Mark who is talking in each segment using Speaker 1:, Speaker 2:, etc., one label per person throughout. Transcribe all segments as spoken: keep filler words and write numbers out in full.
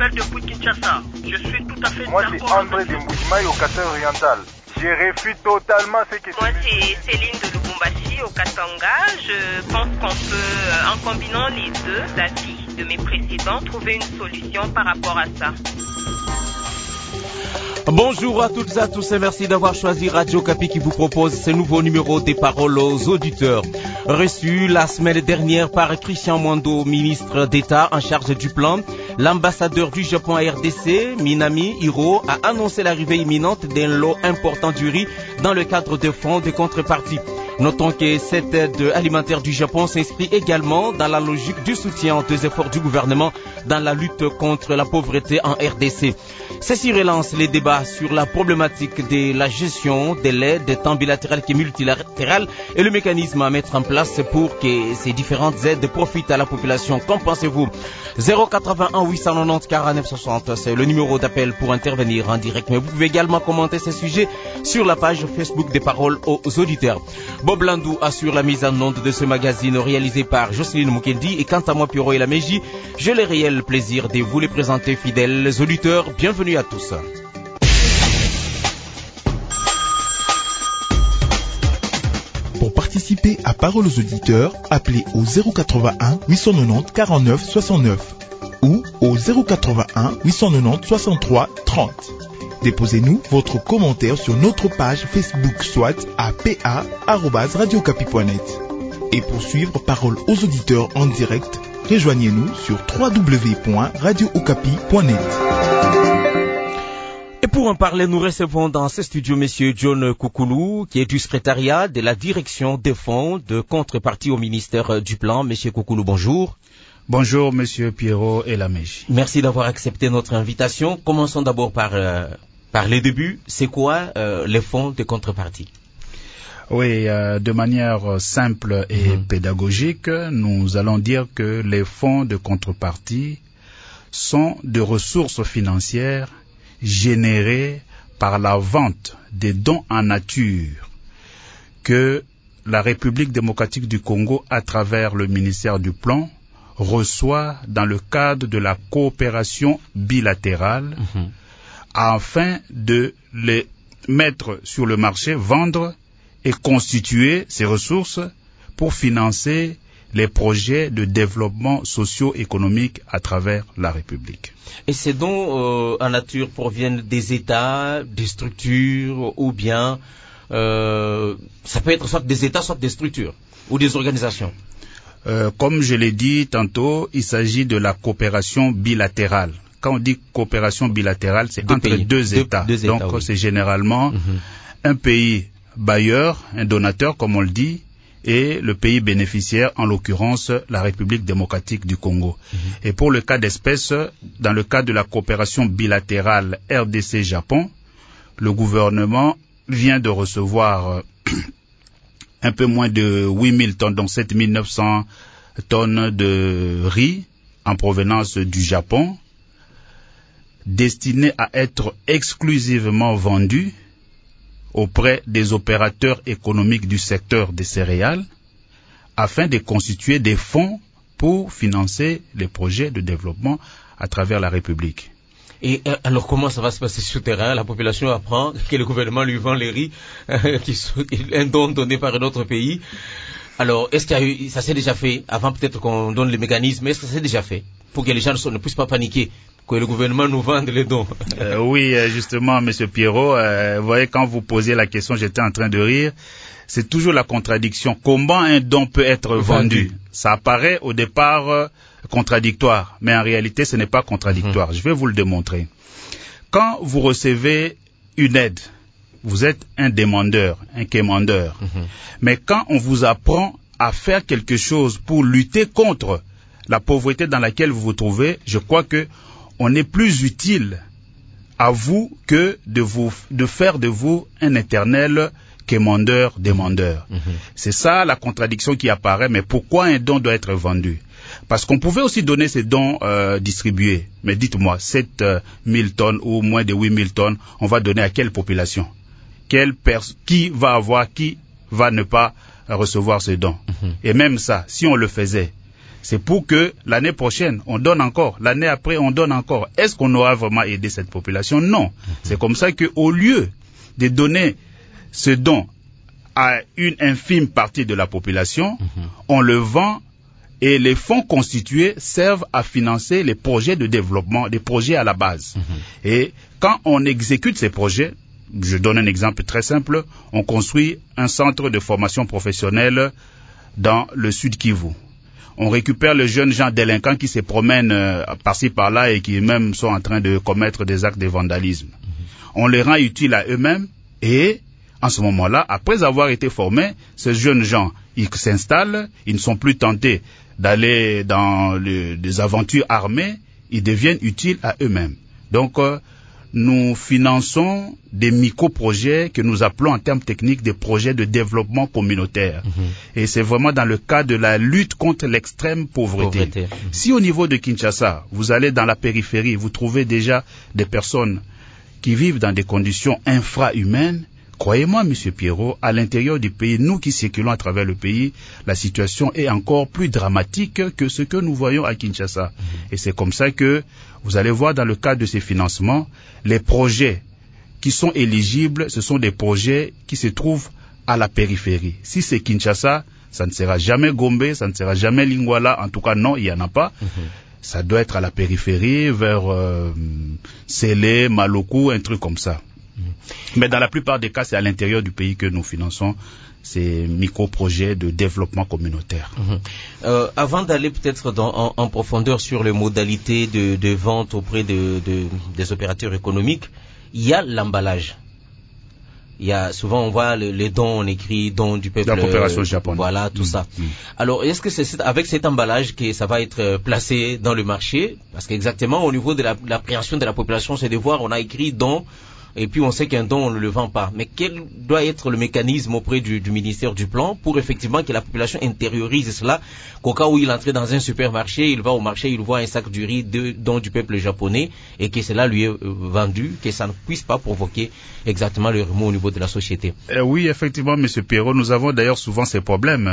Speaker 1: appelle depuis Kinshasa. Je suis tout à fait
Speaker 2: Moi,
Speaker 1: d'accord.
Speaker 2: c'est André de Mbujimaï au Qatar oriental. Je réfute totalement ce que
Speaker 3: Moi, c'est Céline de Lubumbashi au Katanga. Je pense qu'on peut, en combinant les deux avis de mes précédents, trouver une solution par rapport à ça.
Speaker 4: Bonjour à toutes et à tous et merci d'avoir choisi Radio Okapi qui vous propose ce nouveau numéro des paroles aux auditeurs. Reçu la semaine dernière par Christian Mwando, ministre d'État en charge du plan, l'ambassadeur du Japon à R D C, Minami Hiro, a annoncé l'arrivée imminente d'un lot important du riz dans le cadre de fonds de contrepartie. Notons que cette aide alimentaire du Japon s'inscrit également dans la logique du soutien des efforts du gouvernement dans la lutte contre la pauvreté en R D C. Ceci relance les débats sur la problématique de la gestion de l'aide tant bilatérale que multilatérale et le mécanisme à mettre en place pour que ces différentes aides profitent à la population. Qu'en pensez-vous? zéro quatre-vingt-un huit cent quatre-vingt-dix quarante-neuf soixante, c'est le numéro d'appel pour intervenir en direct. Mais vous pouvez également commenter ces sujets sur la page Facebook des paroles aux auditeurs. Bob Landou assure la mise en onde de ce magazine réalisé par Jocelyne Mukendi et quant à moi, Pierrot et la Mégie, j'ai le réel plaisir de vous les présenter, fidèles auditeurs. Bienvenue à tous.
Speaker 5: Pour participer à Paroles aux auditeurs, appelez au zéro quatre-vingt-un huit cent quatre-vingt-dix quarante-neuf soixante-neuf ou au zéro quatre-vingt-un huit cent quatre-vingt-dix soixante-trois trente. Déposez-nous votre commentaire sur notre page Facebook, soit à p a arobase radio okapi point net. Et pour suivre Paroles aux auditeurs en direct, rejoignez-nous sur w w w point radio okapi point net.
Speaker 4: Et pour en parler, nous recevons dans ce studio M. John Koukoulou, qui est du secrétariat de la direction des fonds de contrepartie au ministère du Plan. M. Koukoulou, bonjour.
Speaker 6: Bonjour, M. Pierrot et la Mégie.
Speaker 4: Merci d'avoir accepté notre invitation. Commençons d'abord par, euh, par les débuts. C'est quoi euh, les fonds de contrepartie?
Speaker 6: Oui, euh, de manière simple et mmh. pédagogique, nous allons dire que les fonds de contrepartie sont de ressources financières générées par la vente des dons en nature que la République démocratique du Congo, à travers le ministère du Plan, reçoit dans le cadre de la coopération bilatérale mmh. afin de les mettre sur le marché, vendre et constituer ces ressources pour financer les projets de développement socio-économique à travers la République.
Speaker 4: Et ces dons euh, en nature proviennent des États, des structures ou bien euh, ça peut être soit des États, soit des structures ou des organisations?
Speaker 6: Euh, comme je l'ai dit tantôt, il s'agit de la coopération bilatérale. Quand on dit coopération bilatérale, c'est deux entre pays. deux, deux États. Deux Donc États, oui. C'est généralement mm-hmm. un pays bailleur, un donateur comme on le dit, et le pays bénéficiaire, en l'occurrence la République démocratique du Congo. Mmh. Et pour le cas d'espèce, dans le cadre de la coopération bilatérale R D C-Japon, le gouvernement vient de recevoir euh, un peu moins de huit mille tonnes, donc sept mille neuf cents tonnes de riz en provenance du Japon, destinées à être exclusivement vendues auprès des opérateurs économiques du secteur des céréales, afin de constituer des fonds pour financer les projets de développement à travers la République.
Speaker 4: Et euh, alors comment ça va se passer sur le terrain? La population apprend que le gouvernement lui vend les riz, euh, qui sont un don donné par un autre pays. Alors, est-ce que ça s'est déjà fait? Avant peut-être qu'on donne les mécanismes, est-ce que ça s'est déjà fait? Pour que les gens ne puissent pas paniquer, que le gouvernement nous vende les dons.
Speaker 6: euh, oui, justement, Monsieur Pierrot, euh, vous voyez, quand vous posiez la question, j'étais en train de rire. C'est toujours la contradiction. Comment un don peut être vendu, vendu. Ça apparaît au départ euh, contradictoire, mais en réalité, ce n'est pas contradictoire. Mmh. Je vais vous le démontrer. Quand vous recevez une aide, vous êtes un demandeur, un quémandeur. Mmh. Mais quand on vous apprend à faire quelque chose pour lutter contre la pauvreté dans laquelle vous vous trouvez, je crois que on est plus utile à vous que de vous, de faire de vous un éternel quémandeur, demandeur. Mmh. C'est ça la contradiction qui apparaît. Mais pourquoi un don doit être vendu? Parce qu'on pouvait aussi donner ces dons euh, distribués. Mais dites-moi, sept mille tonnes ou moins de huit mille tonnes, on va donner à quelle population? Quelle pers- Qui va avoir, qui va ne pas recevoir ces dons? Mmh. Et même ça, si on le faisait, C'est pour que l'année prochaine, on donne encore, l'année après, on donne encore. Est-ce qu'on aura vraiment aidé cette population? Non. Mm-hmm. C'est comme ça qu'au lieu de donner ce don à une infime partie de la population, mm-hmm. on le vend et les fonds constitués servent à financer les projets de développement, des projets à la base. Mm-hmm. Et quand on exécute ces projets, je donne un exemple très simple, on construit un centre de formation professionnelle dans le sud Kivu. On récupère les jeunes gens délinquants qui se promènent euh, par-ci par-là et qui même sont en train de commettre des actes de vandalisme. Mm-hmm. On les rend utiles à eux-mêmes et en ce moment-là, après avoir été formés, ces jeunes gens, ils s'installent, ils ne sont plus tentés d'aller dans le, des aventures armées, ils deviennent utiles à eux-mêmes. Donc, euh, nous finançons des micro-projets que nous appelons en termes techniques des projets de développement communautaire. Mmh. Et c'est vraiment dans le cadre de la lutte contre l'extrême pauvreté. pauvreté. Mmh. Si au niveau de Kinshasa, vous allez dans la périphérie, vous trouvez déjà des personnes qui vivent dans des conditions infra-humaines, croyez-moi, Monsieur Pierrot, à l'intérieur du pays, nous qui circulons à travers le pays, la situation est encore plus dramatique que ce que nous voyons à Kinshasa. Mmh. Et c'est comme ça que vous allez voir dans le cadre de ces financements, les projets qui sont éligibles, ce sont des projets qui se trouvent à la périphérie. Si c'est Kinshasa, ça ne sera jamais Gombe, ça ne sera jamais Lingwala, en tout cas non, il n'y en a pas. Mmh. Ça doit être à la périphérie, vers euh, Sélé, Maloku, un truc comme ça. Mais dans la plupart des cas, c'est à l'intérieur du pays que nous finançons ces micro-projets de développement communautaire.
Speaker 4: Mmh. Euh, avant d'aller peut-être dans, en, en profondeur sur les modalités de, de vente auprès de, de, des opérateurs économiques, il y a l'emballage. Il y a souvent on voit le, les dons, on écrit dons du peuple.
Speaker 6: La coopération japonaise.
Speaker 4: Voilà, tout mmh. ça. Mmh. Alors, est-ce que c'est avec cet emballage que ça va être placé dans le marché? Parce qu'exactement au niveau de la, l'appréhension de la population, c'est de voir, on a écrit don. Et puis on sait qu'un don on ne le vend pas. Mais quel doit être le mécanisme auprès du, du ministère du Plan pour effectivement que la population intériorise cela, qu'au cas où il entre dans un supermarché, il va au marché, il voit un sac du riz de don du peuple japonais et que cela lui est euh, vendu, que ça ne puisse pas provoquer exactement le remous au niveau de la société.
Speaker 6: Euh, oui, effectivement, Monsieur Pierrot, nous avons d'ailleurs souvent ces problèmes.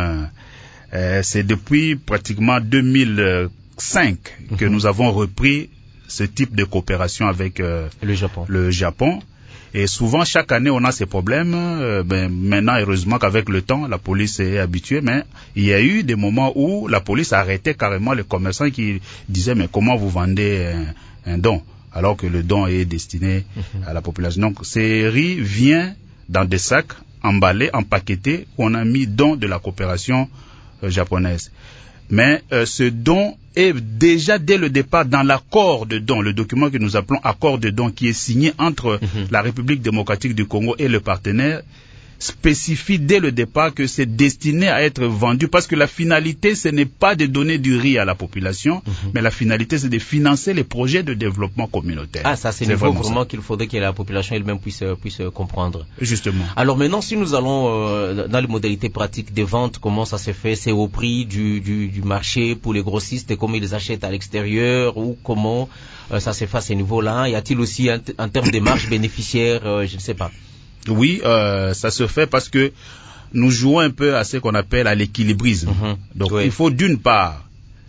Speaker 6: Euh, c'est depuis pratiquement deux mille cinq mm-hmm. que nous avons repris ce type de coopération avec euh,
Speaker 4: le Japon.
Speaker 6: Le Japon. Et souvent, chaque année, on a ces problèmes. Euh, ben, maintenant, heureusement qu'avec le temps, la police est habituée. Mais il y a eu des moments où la police arrêtait carrément les commerçants qui disaient « Mais comment vous vendez un, un don ?» alors que le don est destiné mmh. à la population. Donc, ces riz viennent dans des sacs emballés, empaquetés, où on a mis don de la coopération euh, japonaise. Mais euh, ce don est déjà dès le départ dans l'accord de don, le document que nous appelons accord de don, qui est signé entre mm-hmm. la République démocratique du Congo et le partenaire, spécifie dès le départ que c'est destiné à être vendu, parce que la finalité, ce n'est pas de donner du riz à la population, mm-hmm. mais la finalité, c'est de financer les projets de développement communautaire.
Speaker 4: Ah, ça, c'est, c'est niveau vraiment, vraiment qu'il faudrait que la population elle-même puisse, puisse comprendre.
Speaker 6: Justement.
Speaker 4: Alors maintenant, si nous allons euh, dans les modalités pratiques des ventes, comment ça se fait? C'est au prix du, du, du marché pour les grossistes et comment ils achètent à l'extérieur, ou comment euh, ça se fait à ce niveau-là? Y a-t-il aussi un, en termes de marge bénéficiaire, euh, je ne sais pas.
Speaker 6: Oui, euh, ça se fait parce que nous jouons un peu à ce qu'on appelle à l'équilibrisme. Mmh, Donc, oui. il faut d'une part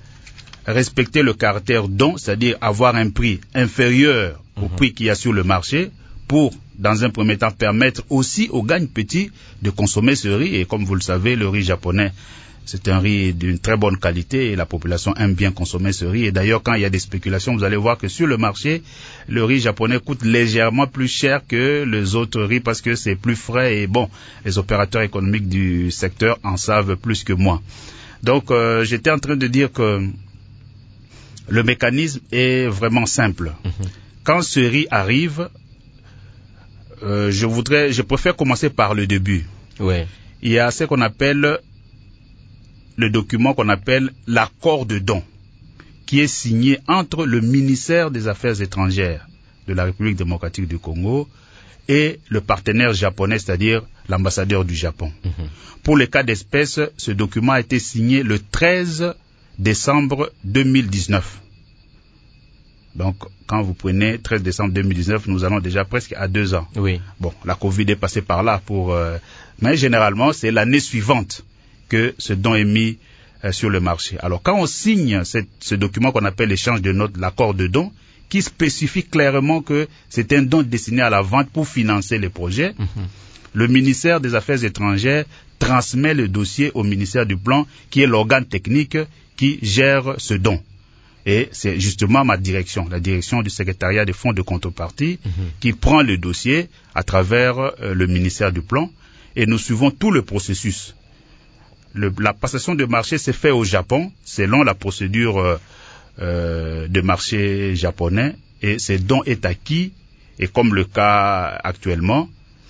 Speaker 6: respecter le caractère don, c'est-à-dire avoir un prix inférieur mmh. au prix qu'il y a sur le marché pour, dans un premier temps, permettre aussi aux gagne-petits de consommer ce riz. Et comme vous le savez, le riz japonais, c'est un riz d'une très bonne qualité et la population aime bien consommer ce riz. Et d'ailleurs, quand il y a des spéculations, vous allez voir que sur le marché, le riz japonais coûte légèrement plus cher que les autres riz parce que c'est plus frais et bon, les opérateurs économiques du secteur en savent plus que moi. Donc, euh, j'étais en train de dire que le mécanisme est vraiment simple. Mm-hmm. Quand ce riz arrive, euh, je voudrais, je préfère commencer par le début.
Speaker 4: Ouais.
Speaker 6: Il y a ce qu'on appelle le document qu'on appelle l'accord de don, qui est signé entre le ministère des Affaires étrangères de la République démocratique du Congo et le partenaire japonais, c'est-à-dire l'ambassadeur du Japon. Mmh. Pour le cas d'espèce, ce document a été signé le treize décembre deux mille dix-neuf. Donc, quand vous prenez treize décembre deux mille dix-neuf, nous allons déjà presque à deux ans.
Speaker 4: Oui.
Speaker 6: Bon, la Covid est passée par là pour, euh, mais généralement, c'est l'année suivante que ce don est mis euh, sur le marché. Alors quand on signe cette, ce document qu'on appelle l'échange de notes, l'accord de don, qui spécifie clairement que c'est un don destiné à la vente pour financer les projets, mmh. le ministère des Affaires étrangères transmet le dossier au ministère du Plan, qui est l'organe technique qui gère ce don. Et c'est justement ma direction, la direction du secrétariat des fonds de contrepartie, mmh. qui prend le dossier à travers euh, le ministère du Plan, et nous suivons tout le processus. Le, la passation de marché s'est faite au Japon, selon la procédure euh, euh, de marché japonais, et ce don est acquis, et comme le cas actuellement,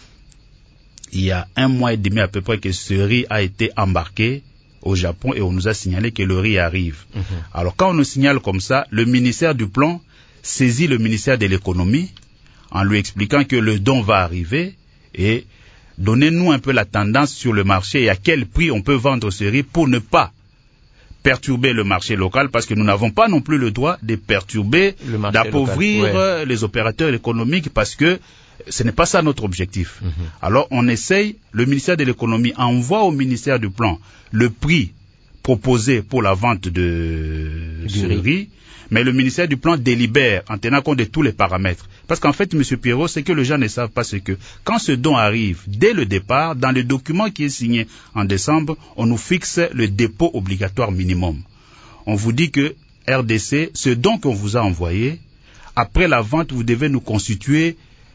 Speaker 6: il y a un mois et demi à peu près que ce riz a été embarqué au Japon et on nous a signalé que le riz arrive. Mmh. Alors quand on nous signale comme ça, le ministère du Plan saisit le ministère de l'économie en lui expliquant que le don va arriver et donnez-nous un peu la tendance sur le marché et à quel prix on peut vendre ce riz pour ne pas perturber le marché local, parce que nous n'avons pas non plus le droit de perturber, d'appauvrir ouais. les opérateurs économiques, parce que ce n'est pas ça notre objectif. Mmh. Alors on essaye, le ministère de l'économie envoie au ministère du Plan le prix proposé pour la vente de du ce riz. riz, mais le ministère du Plan délibère en tenant compte de tous les paramètres. Parce qu'en fait, M. Pierrot, c'est que les gens ne savent pas, c'est que quand ce don arrive, dès le départ, dans le document qui est signé en décembre, on nous fixe le dépôt obligatoire minimum. On vous dit que R D C, ce don qu'on vous a envoyé, après la vente, vous devez nous constituer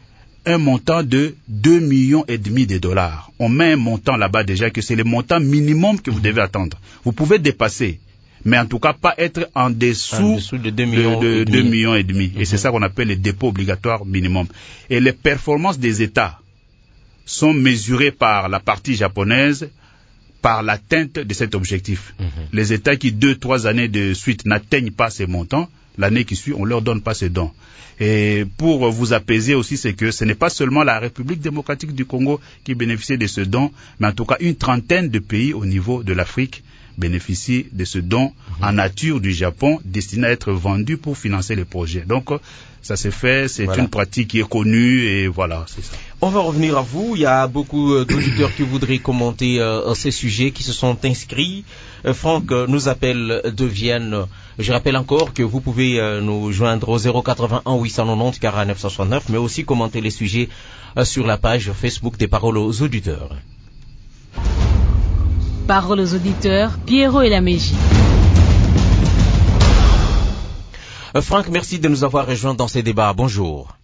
Speaker 6: un montant de deux millions et demi de dollars. On met un montant là-bas déjà que c'est le montant minimum que vous devez attendre. Vous pouvez dépasser, mais en tout cas pas être en dessous, en dessous de deux millions et demi. deux millions et demi. Mm-hmm. Et c'est ça qu'on appelle le dépôt obligatoire minimum. Et les performances des États sont mesurées par la partie japonaise, par l'atteinte de cet objectif. Mm-hmm. Les États qui, deux, trois années de suite, n'atteignent pas ces montants, l'année qui suit, on leur donne pas ces dons. Et pour vous apaiser aussi, c'est que ce n'est pas seulement la République démocratique du Congo qui bénéficie de ce don, mais en tout cas une trentaine de pays au niveau de l'Afrique bénéficient de ce don mmh. en nature du Japon destiné à être vendu pour financer les projets. Donc ça s'est fait, c'est voilà. une pratique qui est connue et voilà, c'est ça.
Speaker 4: On va revenir à vous. Il y a beaucoup d'auditeurs qui voudraient commenter euh, ces sujets qui se sont inscrits. Euh, Franck euh, nous appelle de Vienne. Je rappelle encore que vous pouvez euh, nous joindre au zéro quatre-vingt-un huit cent quatre-vingt-dix quarante-neuf soixante-neuf, mais aussi commenter les sujets euh, sur la page Facebook des Paroles aux auditeurs.
Speaker 7: Paroles aux auditeurs, Pierrot et la Mégie.
Speaker 4: Euh, Franck, merci de nous avoir rejoints dans ces débats. Bonjour.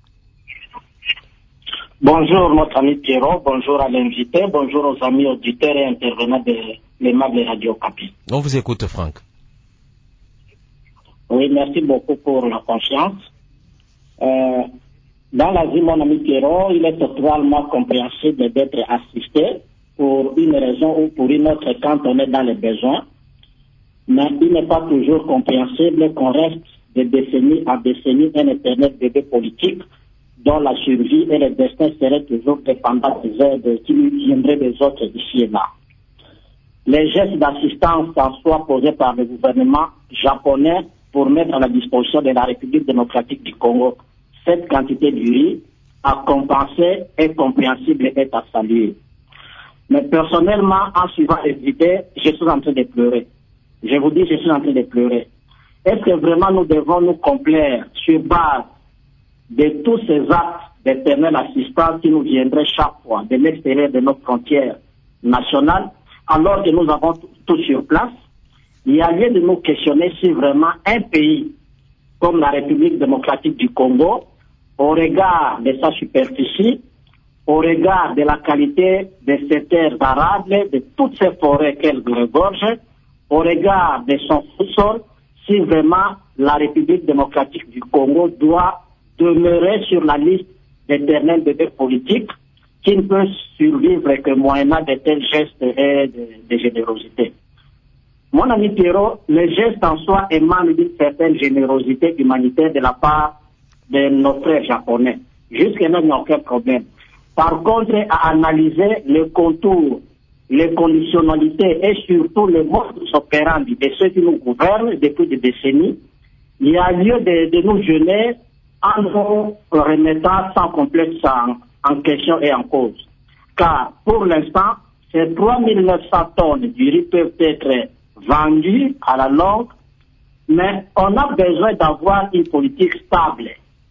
Speaker 8: Bonjour notre ami Pierrot, bonjour à l'invité, bonjour aux amis auditeurs et intervenants de l'aimable Radio Capi.
Speaker 4: On vous écoute, Franck.
Speaker 8: Oui, merci beaucoup pour la confiance. Euh, dans la vie, mon ami Pierrot, il est totalement compréhensible d'être assisté pour une raison ou pour une autre quand on est dans les besoins. Mais il n'est pas toujours compréhensible qu'on reste de décennie en décennie un éternel bébé politique dont la survie et le destin seraient toujours dépendants des aides qui lui viendraient des autres ici et là. Les gestes d'assistance en soi posés par le gouvernement japonais pour mettre à la disposition de la République démocratique du Congo cette quantité du riz à compenser est compréhensible et est à saluer. Mais personnellement, en suivant les idées, je suis en train de pleurer. Je vous dis, je suis en train de pleurer. Est-ce que vraiment nous devons nous complaire sur base de tous ces actes d'éternelle assistance qui nous viendraient chaque fois de l'extérieur de nos frontières nationales, alors que nous avons tout sur place? Il y a lieu de nous questionner si vraiment un pays comme la République démocratique du Congo, au regard de sa superficie, au regard de la qualité de ses terres arables, de toutes ces forêts qu'elle regorge, au regard de son sous-sol, si vraiment la République démocratique du Congo doit demeurer sur la liste d'éternels bébés politiques qui ne peut survivre que moyennant de tels gestes et de, de générosité. Mon ami Pierrot, le geste en soi émane d'une certaine générosité humanitaire de la part de nos frères japonais. Jusque-là, il n'y a aucun problème. Par contre, à analyser le contour, les conditionnalités et surtout le mode opérandi de ceux qui nous gouvernent depuis des décennies, il y a lieu de, de nous jeûner en nous remettant sans complexe en, en question et en cause. Car pour l'instant, ces trois mille neuf cents tonnes du riz peuvent être vendu à la longue, mais on a besoin d'avoir une politique stable.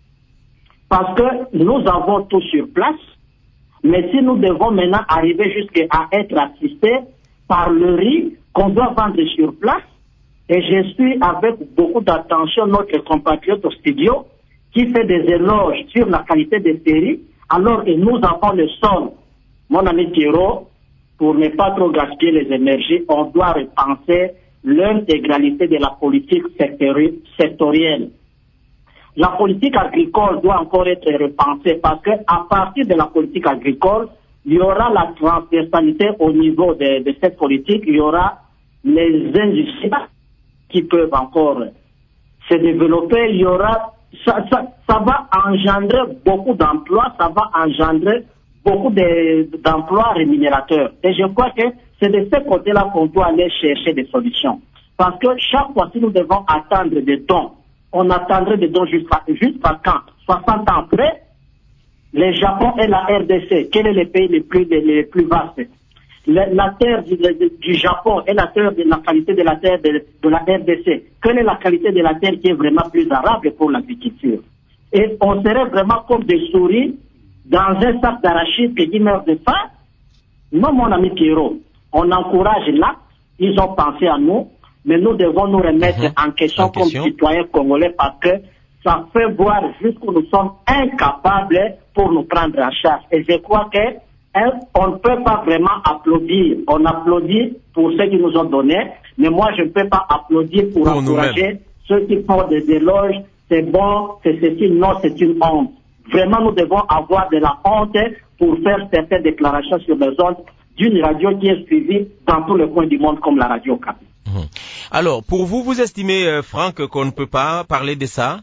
Speaker 8: Parce que nous avons tout sur place, mais si nous devons maintenant arriver jusqu'à être assistés par le riz qu'on doit vendre sur place, et je suis avec beaucoup d'attention notre compatriote au studio qui fait des éloges sur la qualité des séries, alors que nous avons le sol. Mon ami Pierrot, pour ne pas trop gaspiller les énergies, on doit repenser l'intégralité de la politique sectorielle. La politique agricole doit encore être repensée parce que à partir de la politique agricole, il y aura la transversalité au niveau de, de cette politique, il y aura les industries qui peuvent encore se développer, il y aura, ça, ça, ça va engendrer beaucoup d'emplois, ça va engendrer beaucoup d'emplois rémunérateurs. Et je crois que c'est de ce côté-là qu'on doit aller chercher des solutions. Parce que chaque fois, si nous devons attendre des dons, on attendrait des dons jusqu'à jusqu'à quand? soixante ans après, le Japon et la R D C, quel est le pays le plus, le plus vaste? La, la terre du, du Japon et la terre de la qualité de la terre de, de la R D C, quelle est la qualité de la terre qui est vraiment plus arable pour l'agriculture? Et on serait vraiment comme des souris dans un sac d'arachide qui meurt de faim. Non, mon ami Pierrot, on encourage là, ils ont pensé à nous, mais nous devons nous remettre mmh. en question en comme question. Citoyens congolais parce que ça fait voir jusqu'où nous sommes incapables pour nous prendre en charge. Et je crois que hein, on ne peut pas vraiment applaudir. On applaudit pour ceux qui nous ont donné, mais moi je ne peux pas applaudir pour, pour encourager ceux qui font des éloges. C'est bon, c'est ceci, non, c'est une honte. Vraiment, nous devons avoir de la honte pour faire certaines déclarations sur les ondes d'une radio qui est suivie dans tous les coins du monde comme la radio Okapi.
Speaker 4: Mmh. Alors, pour vous, vous estimez, euh, Franck, qu'on ne peut pas parler de ça?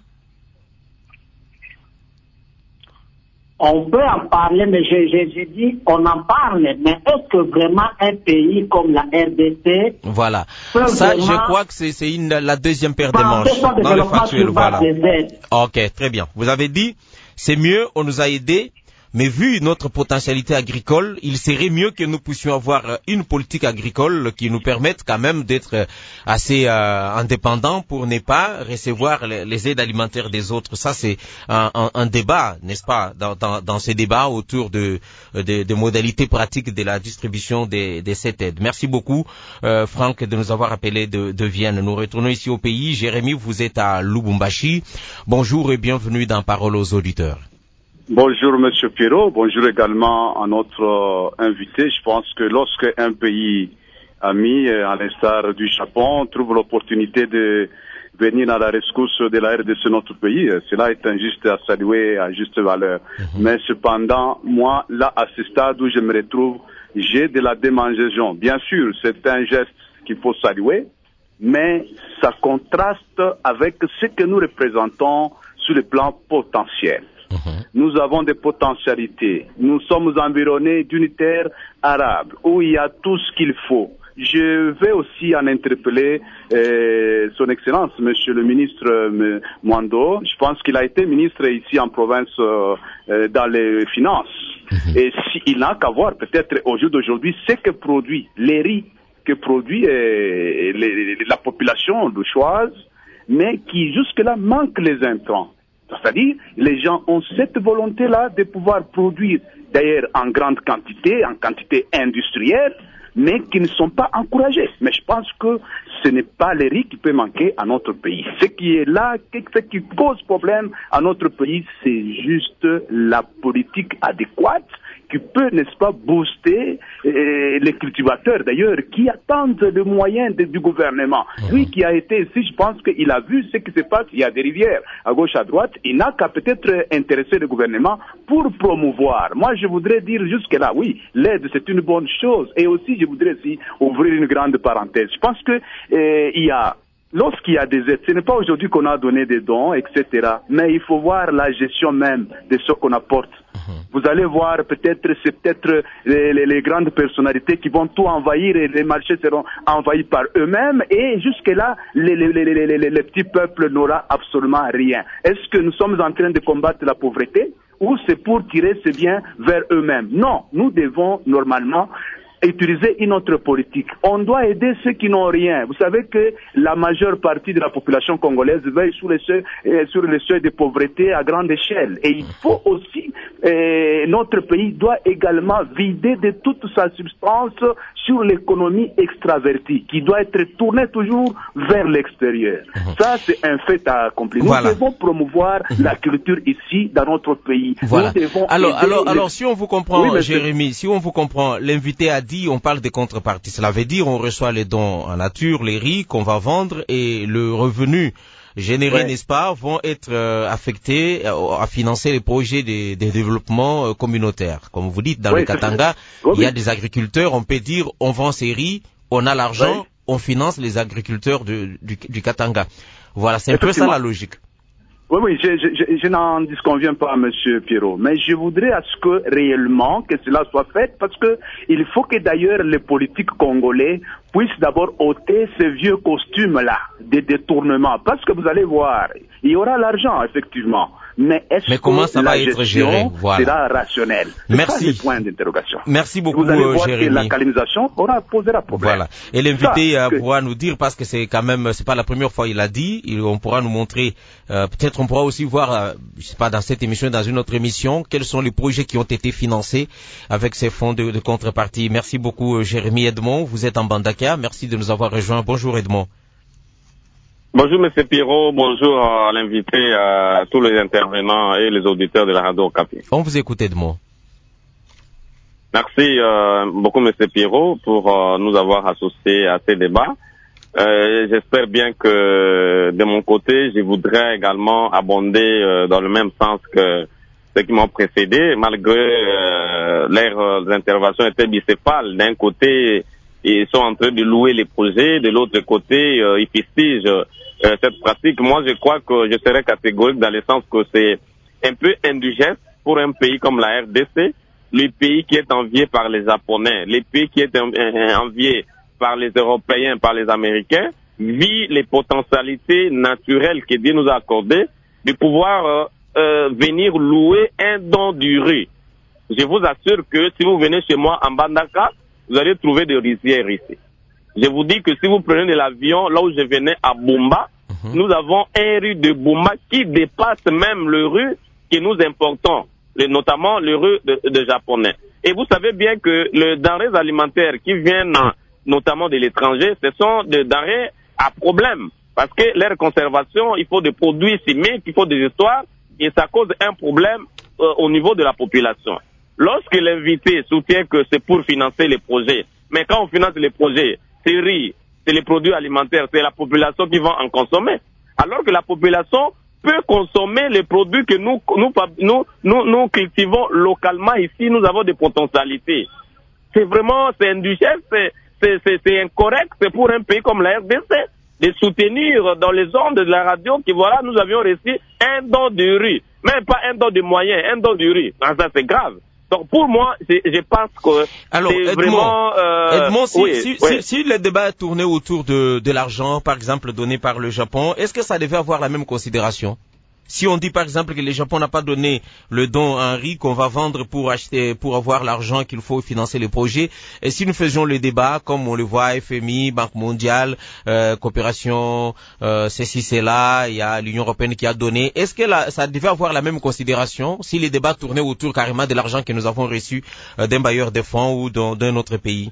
Speaker 8: On peut en parler, mais j'ai dit on en parle, mais est-ce que vraiment un pays comme la R D C...
Speaker 4: Voilà. Ça, je crois que c'est une la deuxième paire de manches dans le factuel. Voilà. Ok, très bien. Vous avez dit, c'est mieux, on nous a aidés, mais vu notre potentialité agricole, il serait mieux que nous puissions avoir une politique agricole qui nous permette quand même d'être assez euh, indépendants pour ne pas recevoir les, les aides alimentaires des autres. Ça, c'est un, un, un débat, n'est-ce pas, dans, dans, dans ces débats autour de, de, de modalités pratiques de la distribution de, de cette aide. Merci beaucoup, euh, Franck, de nous avoir appelé de, de Vienne. Nous retournons ici au pays. Jérémy, vous êtes à Lubumbashi. Bonjour et bienvenue dans Parole aux auditeurs.
Speaker 9: Bonjour Monsieur Pierrot, bonjour également à notre euh, invité. Je pense que lorsque un pays ami, à l'instar du Japon, trouve l'opportunité de venir à la rescousse de la R D C, notre pays, cela est injuste à saluer à juste valeur. Mm-hmm. Mais cependant, moi, là, à ce stade où je me retrouve, j'ai de la démangeaison. Bien sûr, c'est un geste qu'il faut saluer, mais ça contraste avec ce que nous représentons sur le plan potentiel. Mmh. Nous avons des potentialités. Nous sommes environnés d'une terre arabe où il y a tout ce qu'il faut. Je vais aussi en interpeller euh, son Excellence, Monsieur le ministre euh, Mwando. Je pense qu'il a été ministre ici en province euh, euh, dans les finances. Mmh. Et s'il n'a qu'à voir peut-être au jour d'aujourd'hui ce que produit les riz que produit euh, les, la population douchoise, mais qui jusque-là manque les intrants. C'est-à-dire, les gens ont cette volonté-là de pouvoir produire, d'ailleurs en grande quantité, en quantité industrielle, mais qui ne sont pas encouragés. Mais je pense que ce n'est pas le riz qui peut manquer à notre pays. Ce qui est là, ce qui pose problème à notre pays, c'est juste la politique adéquate qui peut, n'est-ce pas, booster euh, les cultivateurs, d'ailleurs, qui attendent le moyen de, du gouvernement. Mmh. Lui qui a été ici, je pense qu'il a vu ce qui se passe, il y a des rivières à gauche, à droite, il n'a qu'à peut-être intéresser le gouvernement pour promouvoir. Moi, je voudrais dire jusque-là, oui, l'aide, c'est une bonne chose, et aussi, je voudrais aussi ouvrir une grande parenthèse. Je pense que euh, il y a lorsqu'il y a des aides, ce n'est pas aujourd'hui qu'on a donné des dons, et cetera. Mais il faut voir la gestion même de ce qu'on apporte. Mmh. Vous allez voir, peut-être, c'est peut-être les, les, les grandes personnalités qui vont tout envahir et les marchés seront envahis par eux-mêmes. Et jusque-là, les, les, les, les, les, les petits peuples n'auront absolument rien. Est-ce que nous sommes en train de combattre la pauvreté ou c'est pour tirer ces biens vers eux-mêmes? Non, nous devons normalement utiliser une autre politique. On doit aider ceux qui n'ont rien. Vous savez que la majeure partie de la population congolaise veille sous les seuils, euh, sur le seuil de pauvreté à grande échelle. Et il faut aussi, euh, notre pays doit également vider de toute sa substance sur l'économie extravertie, qui doit être tournée toujours vers l'extérieur. Mmh. Ça, c'est un fait à accomplir. Voilà. Nous devons promouvoir mmh. la culture ici, dans notre pays.
Speaker 4: Voilà.
Speaker 9: Nous devons
Speaker 4: alors, alors,
Speaker 9: les...
Speaker 4: alors, si on vous comprend,
Speaker 9: oui,
Speaker 4: Jérémy, si on vous comprend, l'invité a dit, on parle des contreparties. Cela veut dire, on reçoit les dons en nature, les riz qu'on va vendre et le revenu générés, ouais. n'est-ce pas, vont être euh, affectés euh, à financer les projets de, de développement euh, communautaire. Comme vous dites, dans ouais, le Katanga, oui. il y a des agriculteurs, on peut dire, on vend ces riz, on a l'argent, ouais. on finance les agriculteurs de, du, du Katanga. Voilà, c'est un peu ça la logique.
Speaker 9: Oui, oui, je, je, je n'en disconviens pas, Monsieur Pierrot, mais je voudrais à ce que réellement que cela soit fait, parce que il faut que d'ailleurs les politiques congolais puissent d'abord ôter ce vieux costume-là de détournement, parce que vous allez voir, il y aura l'argent effectivement, mais est-ce
Speaker 4: mais comment
Speaker 9: que
Speaker 4: ça
Speaker 9: la
Speaker 4: va être
Speaker 9: gestion
Speaker 4: géré voilà.
Speaker 9: sera rationnelle?
Speaker 4: Merci.
Speaker 9: C'est ça le point d'interrogation.
Speaker 4: Merci beaucoup,
Speaker 9: vous allez voir
Speaker 4: Jérémy.
Speaker 9: que la colonisation aura posé un problème.
Speaker 4: Voilà. Et l'invité
Speaker 9: ça,
Speaker 4: euh,
Speaker 9: que...
Speaker 4: pourra nous dire, parce que c'est quand même, c'est pas la première fois il a dit, il, on pourra nous montrer, euh, peut-être on pourra aussi voir, euh, je sais pas, dans cette émission, dans une autre émission, quels sont les projets qui ont été financés avec ces fonds de, de contrepartie. Merci beaucoup, Jérémy Edmond. Vous êtes en Bandaka. Merci de nous avoir rejoints. Bonjour, Edmond.
Speaker 10: Bonjour, Monsieur Pierrot. Bonjour à l'invité, à tous les intervenants et les auditeurs de la radio Okapi.
Speaker 4: On vous écoute, Edmond.
Speaker 10: Merci euh, beaucoup, Monsieur Pierrot, pour euh, nous avoir associés à ces débats. Euh, j'espère bien que de mon côté, je voudrais également abonder euh, dans le même sens que ceux qui m'ont précédé, malgré euh, leurs interventions étaient bicéphales. D'un côté, ils sont en train de louer les projets, de l'autre côté, euh, ils fustigent euh, cette pratique. Moi, je crois que je serais catégorique dans le sens que c'est un peu indigeste pour un pays comme la R D C, le pays qui est envié par les Japonais, le pays qui est envié par les Européens, par les Américains, vit les potentialités naturelles que Dieu nous a accordées de pouvoir euh, euh, venir louer un don du riz. Je vous assure que si vous venez chez moi en Bandaka, vous allez trouver des rizières ici. Je vous dis que si vous prenez de l'avion, là où je venais à Bumba, mm-hmm. nous avons un riz de Bumba qui dépasse même le riz que nous importons, notamment le riz de, de japonais. Et vous savez bien que les denrées alimentaires qui viennent notamment de l'étranger, ce sont des denrées à problème. Parce que leur conservation, il faut des produits chimiques, il faut des histoires, et ça cause un problème euh, au niveau de la population. Lorsque l'invité soutient que c'est pour financer les projets, mais quand on finance les projets, c'est riz, c'est les produits alimentaires, c'est la population qui va en consommer. Alors que la population peut consommer les produits que nous, nous, nous, nous, nous cultivons localement ici, nous avons des potentialités. C'est vraiment, c'est indigeste, c'est, c'est, c'est, c'est incorrect, c'est pour un pays comme la R D C de soutenir dans les ondes de la radio que voilà, nous avions reçu un don de riz, même pas un don de moyens, un don de riz. Ah, ça c'est grave. Donc pour moi, je, je pense que
Speaker 4: alors,
Speaker 10: c'est
Speaker 4: Edmond,
Speaker 10: vraiment... Euh,
Speaker 4: Edmond, si,
Speaker 10: oui,
Speaker 4: si,
Speaker 10: oui.
Speaker 4: si, si le débat tournait autour de, de l'argent, par exemple, donné par le Japon, est-ce que ça devait avoir la même considération? Si on dit par exemple que le Japon n'a pas donné le don à un riz qu'on va vendre pour acheter, pour avoir l'argent qu'il faut financer les projets, et si nous faisions le débat comme on le voit, F M I, Banque mondiale, euh, coopération, euh, ceci, cela, il y a l'Union européenne qui a donné, est-ce que la, ça devait avoir la même considération si les débats tournaient autour carrément de l'argent que nous avons reçu euh, d'un bailleur de fonds ou d'un, d'un autre pays?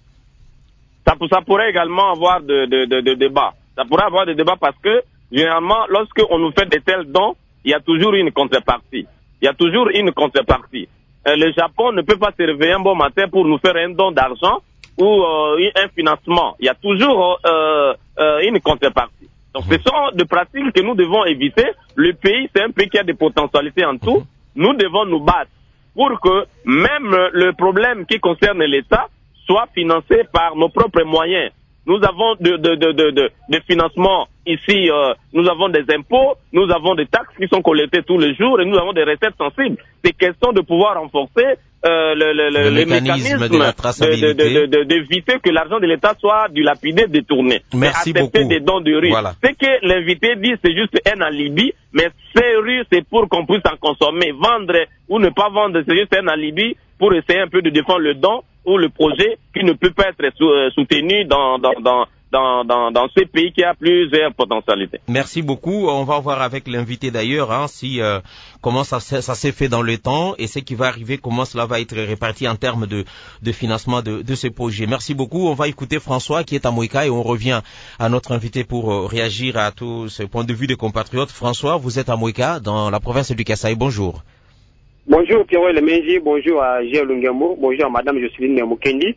Speaker 10: Ça, ça pourrait également avoir de, de, de, de débats. Ça pourrait avoir des débats parce que généralement, lorsqu'on nous fait de tels dons, il y a toujours une contrepartie. Il y a toujours une contrepartie. Euh, le Japon ne peut pas se réveiller un bon matin pour nous faire un don d'argent ou euh, un financement. Il y a toujours euh, euh, une contrepartie. Donc, ce sont des pratiques que nous devons éviter. Le pays, c'est un pays qui a des potentialités en tout. Nous devons nous battre pour que même le problème qui concerne l'État soit financé par nos propres moyens. Nous avons de, de, de, de, de, de financement ici, euh, nous avons des impôts, nous avons des taxes qui sont collectées tous les jours et nous avons des recettes sensibles. C'est question de pouvoir renforcer euh, le, le, le, le mécanisme, mécanisme de la traçabilité, de, de, de, d'éviter que l'argent de l'État soit dilapidé, détourné.
Speaker 4: Merci
Speaker 10: accepter
Speaker 4: beaucoup.
Speaker 10: Des dons de riz. Voilà. Ce que l'invité dit, c'est juste un alibi, mais ces riz, c'est pour qu'on puisse en consommer. Vendre ou ne pas vendre, c'est juste un alibi pour essayer un peu de défendre le don ou le projet qui ne peut pas être sou, euh, soutenu dans, dans, dans, dans, dans, dans ce pays qui a plusieurs potentialités.
Speaker 4: Merci beaucoup. On va voir avec l'invité d'ailleurs hein, si euh, comment ça, ça s'est fait dans le temps et ce qui va arriver, comment cela va être réparti en termes de, de financement de, de ce projet. Merci beaucoup. On va écouter François qui est à Moïka et on revient à notre invité pour euh, réagir à tous ces points de vue des compatriotes. François, vous êtes à Moïka dans la province du Kasaï. Bonjour.
Speaker 11: Bonjour Pierrot Lemenji, bonjour à Gilles Lungamo, bonjour à Madame Jocelyne Moukendi.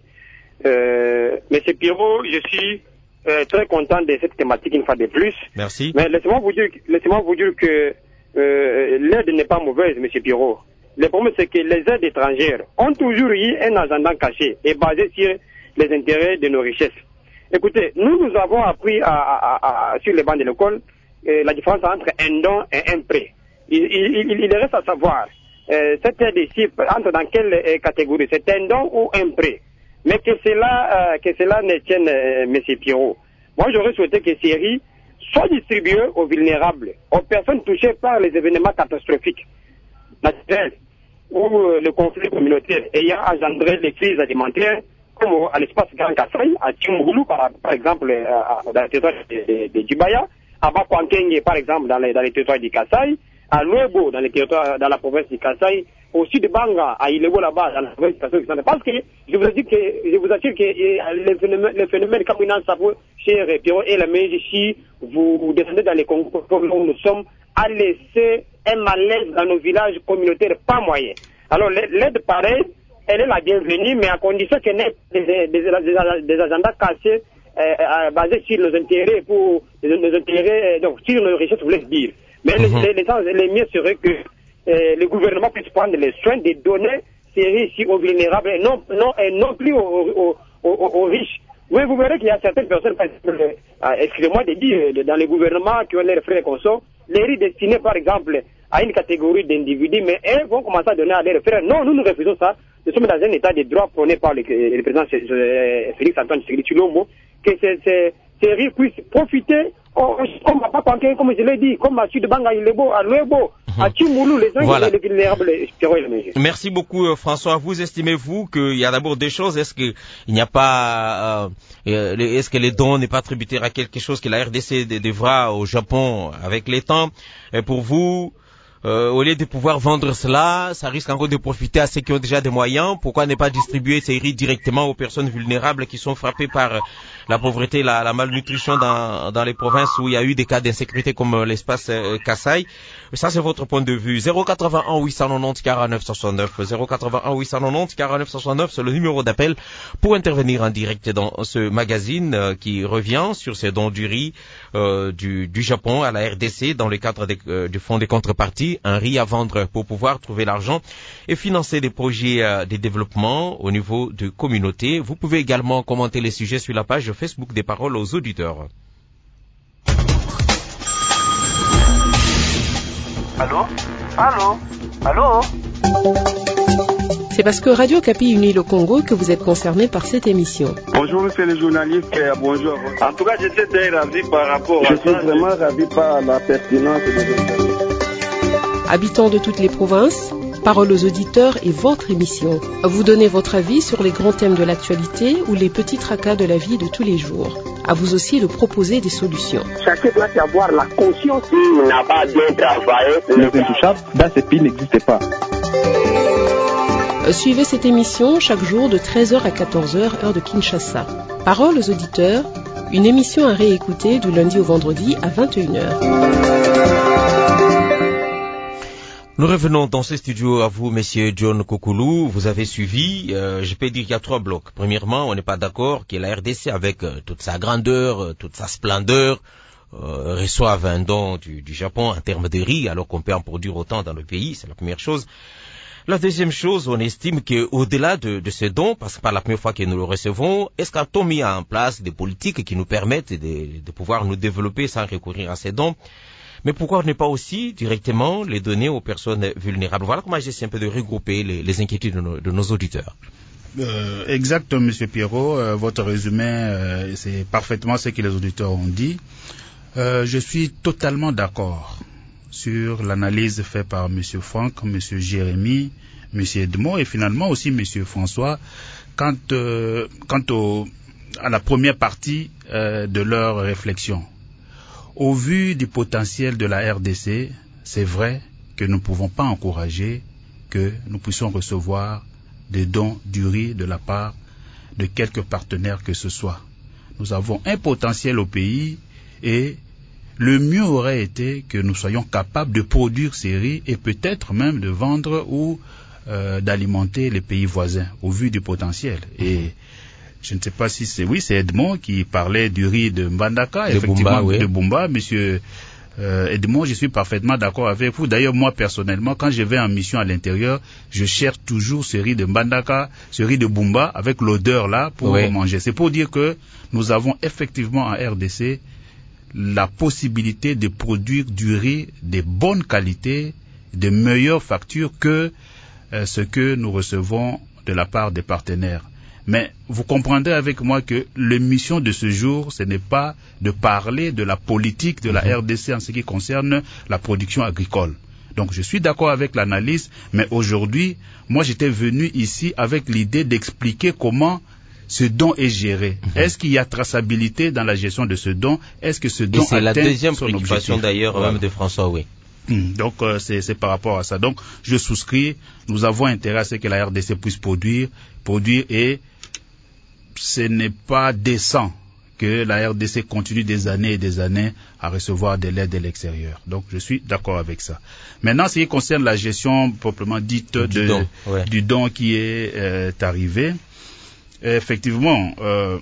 Speaker 11: Euh, Monsieur Pierrot, je suis euh, très content de cette thématique une fois de plus.
Speaker 4: Merci.
Speaker 11: Mais laissez-moi vous dire, laissez-moi vous dire que euh, l'aide n'est pas mauvaise, Monsieur Pierrot. Le problème c'est que les aides étrangères ont toujours eu un agenda caché et basé sur les intérêts de nos richesses. Écoutez, nous nous avons appris à, à, à, à, sur les bancs de l'école euh, la différence entre un don et un prêt. Il, il, il, il reste à savoir Euh, cette aide ici entre dans quelle euh, catégorie? C'est un don ou un prêt? Mais que cela, euh, que cela ne tienne, euh, Monsieur Pierrot. Moi, j'aurais souhaité que ces riz soient distribués aux vulnérables, aux personnes touchées par les événements catastrophiques naturels ou euh, le conflit communautaire ayant engendré les crises alimentaires, comme à l'espace Grand Kasaï, à Timoulou, par, par exemple, euh, dans le territoire de, de, de Djibaya, à Bakwankenge, par exemple, dans les, dans les territoires du Kasaï, à Luebo, dans, les territoires, dans la province du Kasaï, au sud de Banga, à Ilebo là-bas, dans la province du Kasaï. Parce que je vous assure que, je vous assure que les phénomènes, les phénomènes comme une savo, cher Pierrot et la Méji, si vous, vous descendez dans les concours où nous sommes, à laisser un malaise dans nos villages communautaires, pas moyen. Alors l'aide pareille, elle est la bienvenue, mais à condition qu'elle n'ait des, des, des, des agendas cachés euh, basés sur nos intérêts, pour nos intérêts, donc sur nos richesses, vous laisse dire. Mais mm-hmm. les, les, les mieux serait que euh, le gouvernement puisse prendre les soins de donner ces riches aux vulnérables et non, non, et non plus aux, aux, aux, aux riches. Oui, vous verrez qu'il y a certaines personnes, par exemple, euh, excusez-moi de dire, dans les gouvernements qui ont les frais conso, les riches destinés par exemple à une catégorie d'individus, mais elles vont commencer à donner à leurs frères. Non, nous nous refusons ça. Nous sommes dans un état de droit prôné par le, le président Félix Antoine Tshisekedi Tshilombo, que ces, ces, ces riches puissent profiter. Oh, comme à Papa, comme je l'ai dit, comme à Sud Banga, Ilebo, à Luebo, à Timoulou, les uns voilà. et les vulnérables.
Speaker 4: Merci beaucoup, François. Vous estimez-vous qu'il y a d'abord des choses? Est-ce qu'il n'y a pas, euh, est-ce que les dons n'est pas tributaire à quelque chose que la R D C devra au Japon avec les temps? Et pour vous, Euh, au lieu de pouvoir vendre cela, ça risque encore de profiter à ceux qui ont déjà des moyens. Pourquoi ne pas distribuer ces riz directement aux personnes vulnérables qui sont frappées par la pauvreté, la, la malnutrition dans, dans les provinces où il y a eu des cas d'insécurité comme l'espace euh, Kasaï? Ça, c'est votre point de vue. zéro quatre-vingt-un huit cent quatre-vingt-dix quarante-neuf soixante-neuf. zéro quatre-vingt-un huit cent quatre-vingt-dix quarante-neuf soixante-neuf, c'est le numéro d'appel pour intervenir en direct dans ce magazine euh, qui revient sur ces dons du riz euh, du, du Japon à la R D C dans le cadre des, euh, du fonds des contreparties. Un riz à vendre pour pouvoir trouver l'argent et financer des projets euh, de développement au niveau de communautés. Vous pouvez également commenter les sujets sur la page Facebook des Paroles aux auditeurs.
Speaker 2: Allô? Allô? Allô?
Speaker 12: C'est parce que Radio Kapi unit le Congo que vous êtes concerné par cette émission.
Speaker 13: Bonjour monsieur le journaliste, bonjour.
Speaker 9: En tout cas, j'étais très ravi par rapport
Speaker 13: Je
Speaker 9: à
Speaker 13: suis
Speaker 9: ça.
Speaker 13: vraiment ravi par la pertinence de l'interview.
Speaker 12: Habitants de toutes les provinces, Paroles aux auditeurs est votre émission. Vous donnez votre avis sur les grands thèmes de l'actualité ou les petits tracas de la vie de tous les jours. À vous aussi de proposer des solutions.
Speaker 11: Chacun doit avoir la conscience qu'il n'a pas bien travaillé.
Speaker 13: Les intouchables, dans ce pays, n'existent pas.
Speaker 12: Suivez cette émission chaque jour de treize heures à quatorze heures, heure de Kinshasa. Paroles aux auditeurs, une émission à réécouter du lundi au vendredi à vingt et une heures.
Speaker 4: Nous revenons dans ce studio à vous, Monsieur John Kokoulou. Vous avez suivi, euh, je peux dire qu'il y a trois blocs. Premièrement, on n'est pas d'accord que la R D C, avec euh, toute sa grandeur, euh, toute sa splendeur, euh, reçoive un don du, du Japon en termes de riz, alors qu'on peut en produire autant dans le pays. C'est la première chose. La deuxième chose, on estime qu'au-delà de, de ce don, parce que pas la première fois que nous le recevons, est-ce qu'on a mis en place des politiques qui nous permettent de, de pouvoir nous développer sans recourir à ces dons? Mais pourquoi ne pas aussi directement les donner aux personnes vulnérables? Voilà comment j'essaie un peu de regrouper les, les inquiétudes de nos, de nos auditeurs.
Speaker 6: Euh, exact, Monsieur Pierrot, euh, votre résumé, euh, c'est parfaitement ce que les auditeurs ont dit. Euh, je suis totalement d'accord sur l'analyse faite par Monsieur Franck, Monsieur Jérémy, Monsieur Edmond et finalement aussi Monsieur François, quant, euh, quant au, à la première partie euh, de leur réflexion. Au vu du potentiel de la R D C, c'est vrai que nous ne pouvons pas encourager que nous puissions recevoir des dons du riz de la part de quelques partenaires que ce soit. Nous avons un potentiel au pays et le mieux aurait été que nous soyons capables de produire ces riz et peut-être même de vendre ou euh, d'alimenter les pays voisins au vu du potentiel. Et je ne sais pas si c'est... Oui, c'est Edmond qui parlait du riz de Mbandaka,
Speaker 4: de
Speaker 6: effectivement,
Speaker 4: Bumba, oui.
Speaker 6: de Bumba. Monsieur euh, Edmond, je suis parfaitement d'accord avec vous. D'ailleurs, moi, personnellement, quand je vais en mission à l'intérieur, je cherche toujours ce riz de Mbandaka, ce riz de Bumba, avec l'odeur là, pour oui. manger. C'est pour dire que nous avons effectivement en R D C la possibilité de produire du riz de bonne qualité, de meilleure facture que euh, ce que nous recevons de la part des partenaires. Mais vous comprendrez avec moi que l'émission de ce jour, ce n'est pas de parler de la politique de la R D C en ce qui concerne la production agricole. Donc je suis d'accord avec l'analyse, mais aujourd'hui, moi j'étais venu ici avec l'idée d'expliquer comment ce don est géré. Mm-hmm. Est-ce qu'il y a traçabilité dans la gestion de ce don? Est-ce que ce don atteint son objectif?
Speaker 4: C'est la deuxième préoccupation d'ailleurs voilà. même de François, oui.
Speaker 6: Mm. Donc euh, c'est, c'est par rapport à ça. Donc je souscris, nous avons intérêt à ce que la R D C puisse produire, produire et ce n'est pas décent que la R D C continue des années et des années à recevoir de l'aide de l'extérieur. Donc je suis d'accord avec ça. Maintenant, ce qui concerne la gestion proprement dite
Speaker 4: du,
Speaker 6: de,
Speaker 4: don, ouais.
Speaker 6: du don qui est euh, arrivé, effectivement, euh,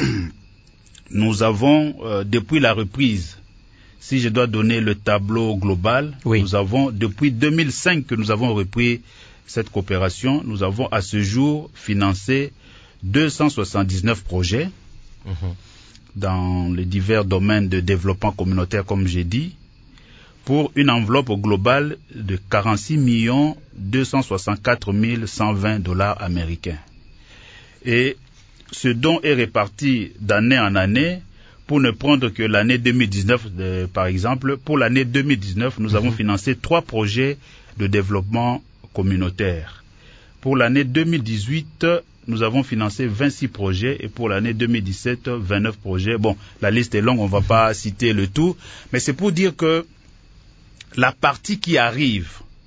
Speaker 6: nous avons, euh, depuis la reprise, si je dois donner le tableau global, oui. nous avons, depuis deux mille cinq que nous avons repris cette coopération, nous avons à ce jour financé deux cent soixante-dix-neuf projets mmh. dans les divers domaines de développement communautaire, comme j'ai dit, pour une enveloppe globale de quarante-six millions deux cent soixante-quatre mille cent vingt dollars américains. Et ce don est réparti d'année en année. Pour ne prendre que l'année deux mille dix-neuf, de, par exemple, pour l'année deux mille dix-neuf, nous mmh. avons financé trois projets de développement communautaire. Pour l'année deux mille dix-huit, nous avons financé vingt-six projets et pour l'année deux mille dix-sept, vingt-neuf projets. Bon, la liste est longue, on ne va pas citer le tout, mais c'est pour dire que la partie qui arrive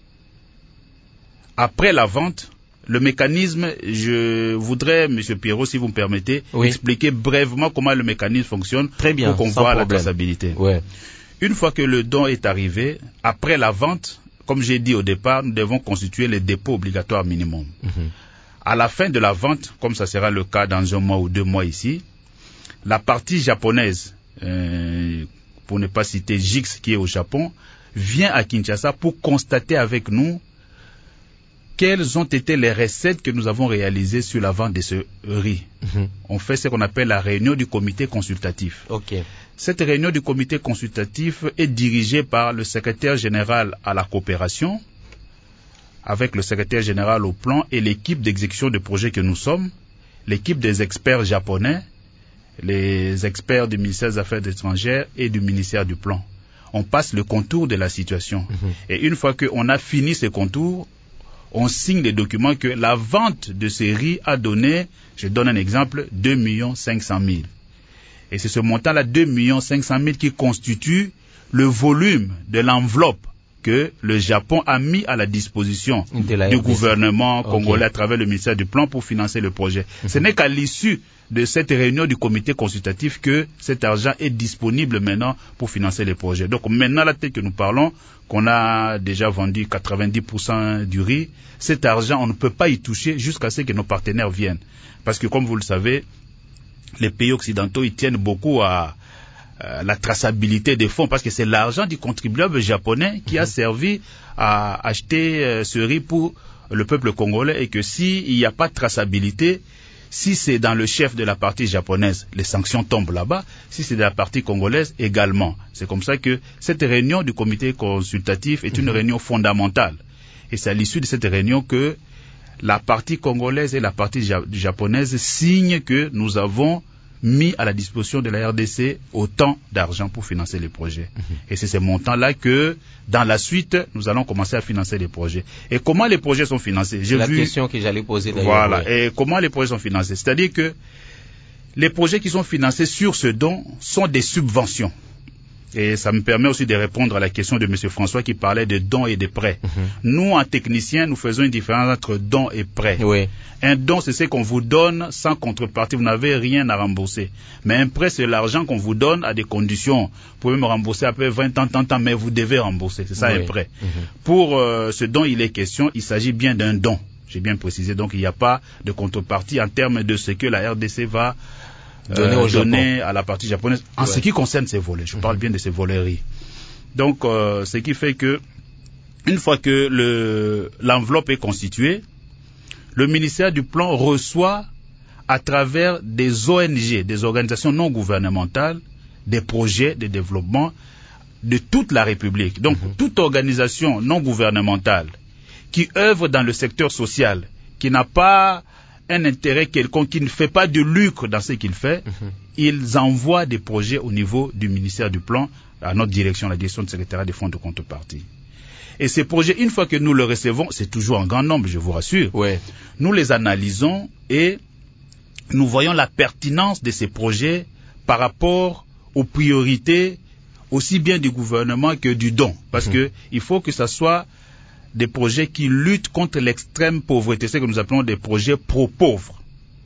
Speaker 6: après la vente, le mécanisme, je voudrais, Monsieur Pierrot, si vous me permettez, oui. expliquer brièvement comment le mécanisme fonctionne.
Speaker 4: Très bien,
Speaker 6: pour qu'on voit la traçabilité.
Speaker 4: Ouais.
Speaker 6: Une fois que le don est arrivé, après la vente, comme j'ai dit au départ, nous devons constituer les dépôts obligatoires minimum. Mm-hmm. À la fin de la vente, comme ça sera le cas dans un mois ou deux mois ici, la partie japonaise, euh, pour ne pas citer J X qui est au Japon, vient à Kinshasa pour constater avec nous quelles ont été les recettes que nous avons réalisées sur la vente de ce riz. Mm-hmm. On fait ce qu'on appelle la réunion du comité consultatif.
Speaker 4: Okay.
Speaker 6: Cette réunion du comité consultatif est dirigée par le secrétaire général à la coopération, avec le secrétaire général au plan et l'équipe d'exécution de projet que nous sommes, l'équipe des experts japonais, les experts du ministère des Affaires étrangères et du ministère du plan. On passe le contour de la situation. Mm-hmm. Et une fois qu'on a fini ce contour, on signe les documents que la vente de ces riz a donné, je donne un exemple, deux millions cinq cent mille. Et c'est ce montant-là, deux millions cinq cent mille, qui constitue le volume de l'enveloppe que le Japon a mis à la disposition du gouvernement congolais okay. à travers le ministère du Plan pour financer le projet. Mm-hmm. Ce n'est qu'à l'issue de cette réunion du comité consultatif que cet argent est disponible maintenant pour financer les projets. Donc maintenant, la tête que nous parlons, qu'on a déjà vendu quatre-vingt-dix pour cent du riz, cet argent, on ne peut pas y toucher jusqu'à ce que nos partenaires viennent. Parce que comme vous le savez, les pays occidentaux, ils tiennent beaucoup à Euh, la traçabilité des fonds, parce que c'est l'argent du contribuable japonais qui a servi à acheter euh, ce riz pour le peuple congolais, et que s'il n'y a pas de traçabilité, si c'est dans le chef de la partie japonaise, les sanctions tombent là-bas, si c'est de la partie congolaise également. C'est comme ça que cette réunion du comité consultatif est une réunion fondamentale, et c'est à l'issue de cette réunion que la partie congolaise et la partie ja- japonaise signent que nous avons mis à la disposition de la R D C autant d'argent pour financer les projets. Mm-hmm. Et c'est ces montants-là que, dans la suite, nous allons commencer à financer les projets. Et comment les projets sont financés?
Speaker 4: C'est la vu... question que j'allais poser d'ailleurs.
Speaker 6: Voilà.
Speaker 4: Oui.
Speaker 6: Et comment les projets sont financés? C'est-à-dire que les projets qui sont financés sur ce don sont des subventions. Et ça me permet aussi de répondre à la question de M. François qui parlait de dons et de prêts. Mm-hmm. Nous, en technicien, nous faisons une différence entre dons et prêts.
Speaker 4: Oui.
Speaker 6: Un don, c'est ce qu'on vous donne sans contrepartie. Vous n'avez rien à rembourser. Mais un prêt, c'est l'argent qu'on vous donne à des conditions. Vous pouvez me rembourser après vingt ans, trente ans, mais vous devez rembourser. C'est ça, oui. Un prêt. Mm-hmm. Pour euh, ce dont il est question, il s'agit bien d'un don. J'ai bien précisé. Donc, il n'y a pas de contrepartie en termes de ce que la R D C va
Speaker 4: donner,
Speaker 6: euh, donner à la partie japonaise en
Speaker 4: ouais.
Speaker 6: ce qui concerne ces volets. Je mmh. parle bien de ces voleries. Donc, euh, ce qui fait que une fois que le l'enveloppe est constituée, le ministère du Plan reçoit à travers des O N G, des organisations non gouvernementales, des projets de développement de toute la République. Donc, mmh. toute organisation non gouvernementale qui œuvre dans le secteur social, qui n'a pas un intérêt quelconque, qui ne fait pas de lucre dans ce qu'il fait, mm-hmm. ils envoient des projets au niveau du ministère du Plan, à notre direction, la direction de secrétariat des fonds de contrepartie. Et ces projets, une fois que nous les recevons, c'est toujours en grand nombre, je vous rassure,
Speaker 4: ouais.
Speaker 6: nous les analysons et nous voyons la pertinence de ces projets par rapport aux priorités aussi bien du gouvernement que du don. Parce mm-hmm. que il faut que ça soit des projets qui luttent contre l'extrême pauvreté, c'est ce que nous appelons des projets pro-pauvres.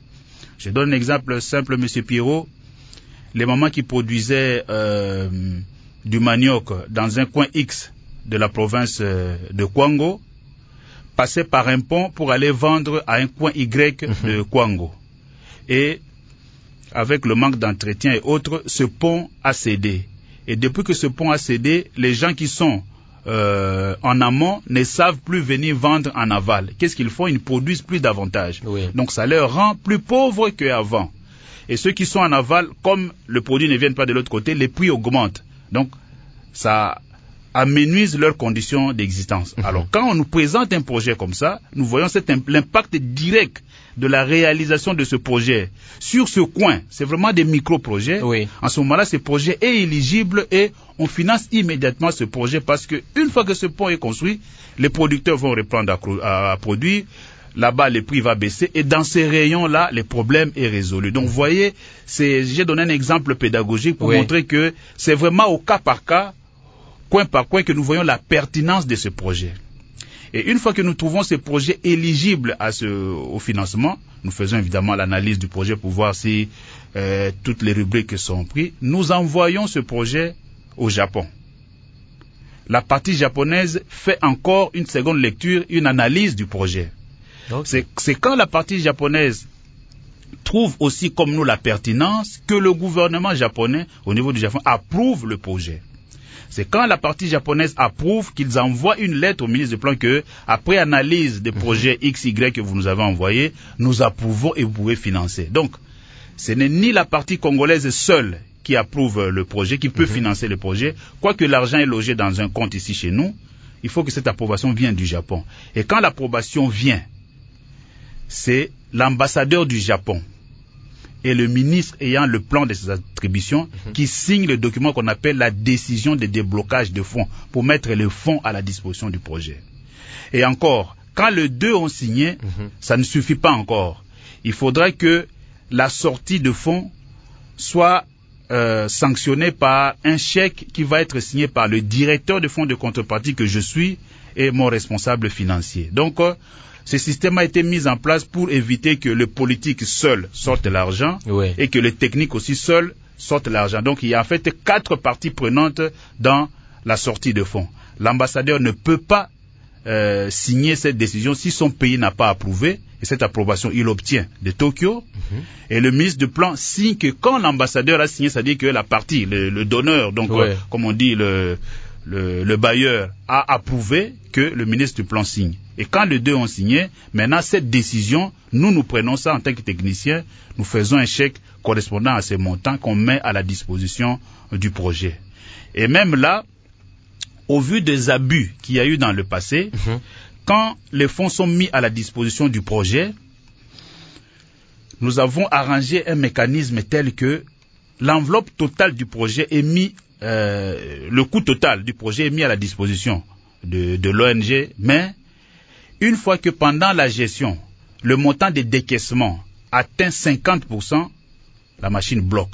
Speaker 6: Je donne un exemple simple, Monsieur Pierrot. Les mamans qui produisaient euh, du manioc dans un coin X de la province de Kwango passaient par un pont pour aller vendre à un coin Y de Kwango. Et avec le manque d'entretien et autres, ce pont a cédé. Et depuis que ce pont a cédé, les gens qui sont Euh, en amont ne savent plus venir vendre en aval. Qu'est-ce qu'ils font? Ils ne produisent plus davantage.
Speaker 4: Oui.
Speaker 6: Donc ça leur rend plus pauvres qu'avant. Et ceux qui sont en aval, comme le produit ne vient pas de l'autre côté, les prix augmentent. Donc ça amenuise leurs conditions d'existence. Mm-hmm. Alors quand on nous présente un projet comme ça, nous voyons cet imp- l'impact direct de la réalisation de ce projet sur ce coin. C'est vraiment des micro-projets.
Speaker 4: Oui.
Speaker 6: En ce moment-là, ce projet est éligible et on finance immédiatement ce projet parce que une fois que ce pont est construit, les producteurs vont reprendre à, à, à produire. Là-bas, les prix vont baisser et dans ces rayons-là, les problèmes est résolu. Donc, vous voyez, c'est, j'ai donné un exemple pédagogique pour oui. montrer que c'est vraiment au cas par cas, coin par coin, que nous voyons la pertinence de ce projet. Et une fois que nous trouvons ces projets éligibles à ce, au financement, nous faisons évidemment l'analyse du projet pour voir si euh, toutes les rubriques sont prises. Nous envoyons ce projet au Japon. La partie japonaise fait encore une seconde lecture, une analyse du projet. Okay. C'est, c'est quand la partie japonaise trouve aussi comme nous la pertinence que le gouvernement japonais, au niveau du Japon, approuve le projet. C'est quand la partie japonaise approuve qu'ils envoient une lettre au ministre du Plan que, après analyse des projets X Y que vous nous avez envoyés, nous approuvons et vous pouvez financer. Donc, ce n'est ni la partie congolaise seule qui approuve le projet, qui peut mm-hmm. financer le projet. Quoique l'argent est logé dans un compte ici chez nous, il faut que cette approbation vienne du Japon. Et quand l'approbation vient, c'est l'ambassadeur du Japon et le ministre ayant le plan de ses attributions mmh. qui signe le document qu'on appelle la décision de déblocage de fonds pour mettre les fonds à la disposition du projet. Et encore, quand les deux ont signé, mmh. ça ne suffit pas encore. Il faudra que la sortie de fonds soit euh, sanctionnée par un chèque qui va être signé par le directeur de fonds de contrepartie que je suis et mon responsable financier. Donc, euh, ce système a été mis en place pour éviter que le politique seul sorte l'argent
Speaker 4: oui.
Speaker 6: et que le technique aussi seul sorte l'argent. Donc il y a en fait quatre parties prenantes dans la sortie de fonds. L'ambassadeur ne peut pas euh, signer cette décision si son pays n'a pas approuvé. Et cette approbation, il l'obtient de Tokyo. Mm-hmm. Et le ministre du Plan signe que quand l'ambassadeur a signé, c'est-à-dire que la partie, le, le donneur, donc
Speaker 4: oui.
Speaker 6: euh, comme on dit, le, le, le bailleur a approuvé que le ministre du Plan signe. Et quand les deux ont signé, maintenant cette décision, nous nous prenons ça en tant que techniciens, nous faisons un chèque correspondant à ces montants qu'on met à la disposition du projet. Et même là, au vu des abus qu'il y a eu dans le passé, mmh. quand les fonds sont mis à la disposition du projet, nous avons arrangé un mécanisme tel que l'enveloppe totale du projet est mis, euh, le coût total du projet est mis à la disposition de, de l'O N G, mais une fois que pendant la gestion, le montant des décaissements atteint cinquante pour cent, la machine bloque.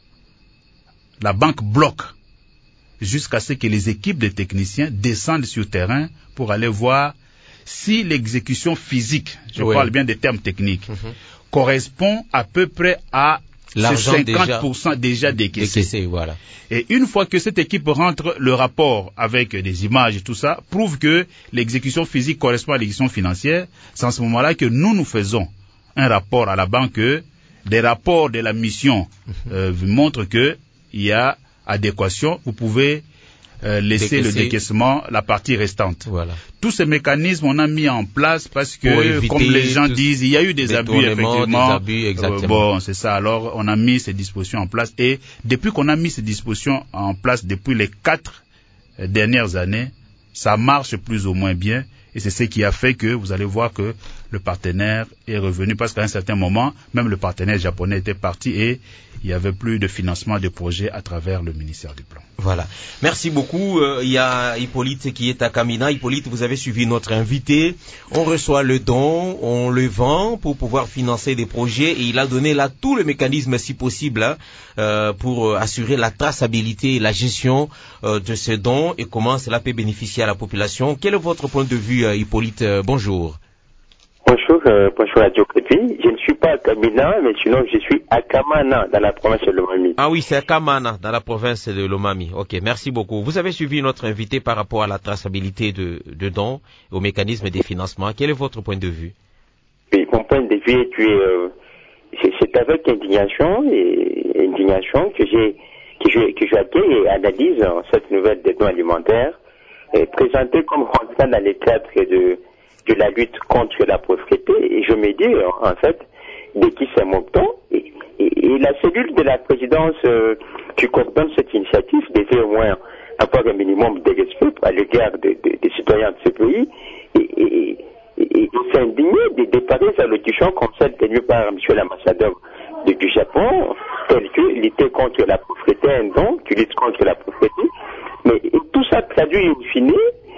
Speaker 6: La banque bloque jusqu'à ce que les équipes de techniciens descendent sur terrain pour aller voir si l'exécution physique, je oui. parle bien des termes techniques, mm-hmm. correspond à peu près à
Speaker 4: l'argent
Speaker 6: cinquante pour cent déjà, déjà décaissé.
Speaker 4: décaissé voilà.
Speaker 6: Et une fois que cette équipe rentre, le rapport avec des images et tout ça prouve que l'exécution physique correspond à l'exécution financière. C'est en ce moment-là que nous, nous faisons un rapport à la banque. Des rapports de la mission euh, montrent qu'il y a adéquation. Vous pouvez euh, laisser Décaisser. le décaissement, la partie restante. Voilà. Tous ces mécanismes, on a mis en place parce que, comme les gens disent, il y a eu des abus, effectivement.
Speaker 4: Des abus, exactement.
Speaker 6: Euh, bon, c'est ça. Alors, on a mis ces dispositions en place. Et depuis qu'on a mis ces dispositions en place, depuis les quatre euh, dernières années, ça marche plus ou moins bien. Et c'est ce qui a fait que vous allez voir que le partenaire est revenu, parce qu'à un certain moment, même le partenaire japonais était parti et il n'y avait plus de financement de projets à travers le ministère du Plan.
Speaker 4: Voilà. Merci beaucoup. Euh, il y a Hippolyte qui est à Kamina. Hippolyte, vous avez suivi notre invité. On reçoit le don, on le vend pour pouvoir financer des projets et il a donné là tout le mécanisme si possible hein, euh, pour assurer la traçabilité et la gestion euh, de ces dons et comment cela peut bénéficier à la population. Quel est votre point de vue, euh, Hippolyte? euh, Bonjour.
Speaker 14: Bonjour, euh, bonjour à Diokopi. Je ne suis pas à Kamina, mais sinon je suis à Kamana, dans la province de Lomami.
Speaker 4: Ah oui, c'est à Kamana, dans la province de Lomami. Ok, merci beaucoup. Vous avez suivi notre invité par rapport à la traçabilité de, de dons, au mécanisme des financements. Quel est votre point de vue?
Speaker 14: Oui, mon point de vue est, euh, c'est, c'est avec indignation et indignation que j'ai que je, que j'accueille et analyse cette nouvelle des dons alimentaires, et présentée comme rentrant dans les cadres de de la lutte contre la pauvreté, et je me dis, en fait, de qui se moque-t-on, et, et, et la cellule de la présidence euh, qui coordonne cette initiative devait au moins avoir un minimum de respect à l'égard des de, de citoyens de ce pays, et, et, et, et s'indigner de, de pareilles allocutions comme celle tenue par M. l'ambassadeur du Japon, telle que lutter contre la pauvreté, un don, tu luttes contre la pauvreté, mais tout ça traduit in fine,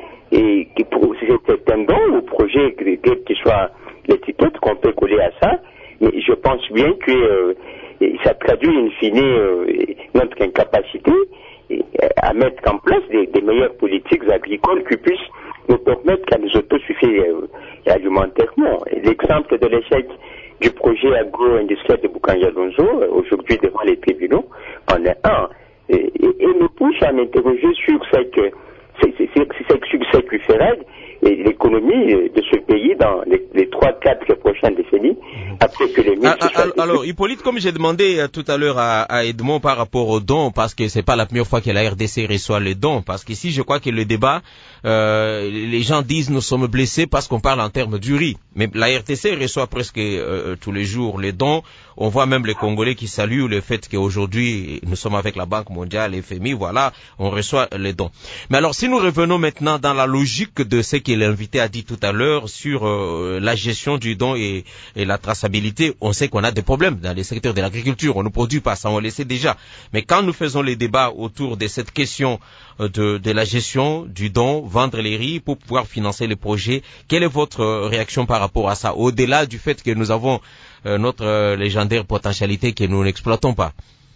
Speaker 14: et qui pour c'est un don au projet, quel que soit l'étiquette qu'on peut coller à ça, mais je pense bien que euh, ça traduit in fine euh, notre incapacité à mettre en place des, des meilleures politiques agricoles qui puissent nous permettre qu'à nous autosuffire euh, alimentairement. L'exemple de l'échec du projet agro-industriel de Bukanja-Lonzo, aujourd'hui devant les tribunaux, en est un, et, et, et nous pousse à m'interroger sur ce que c'est ce qui ferait l'économie de ce pays dans les trois quatre prochaines décennies, après que les
Speaker 4: ah, ah, alors, Hippolyte, comme j'ai demandé euh, tout à l'heure à, à Edmond par rapport aux dons, parce que c'est pas la première fois que la R D C reçoit les dons, parce qu'ici, je crois que le débat, euh, les gens disent nous sommes blessés parce qu'on parle en termes du riz. Mais la R T C reçoit presque euh, tous les jours les dons. On voit même les Congolais qui saluent le fait qu'aujourd'hui, nous sommes avec la Banque mondiale, F M I, voilà, on reçoit les dons. Mais alors, si nous revenons maintenant dans la logique de ce que l'invité a dit tout à l'heure sur euh, la gestion du don et, et la traçabilité, on sait qu'on a des problèmes dans les secteurs de l'agriculture. On ne produit pas ça, on le sait déjà. Mais quand nous faisons les débats autour de cette question de, de la gestion du don, vendre les riz pour pouvoir financer les projets, quelle est votre réaction par rapport à ça, au-delà du fait que nous avons euh, notre euh, légendaire potentialité que nous n'exploitons pas?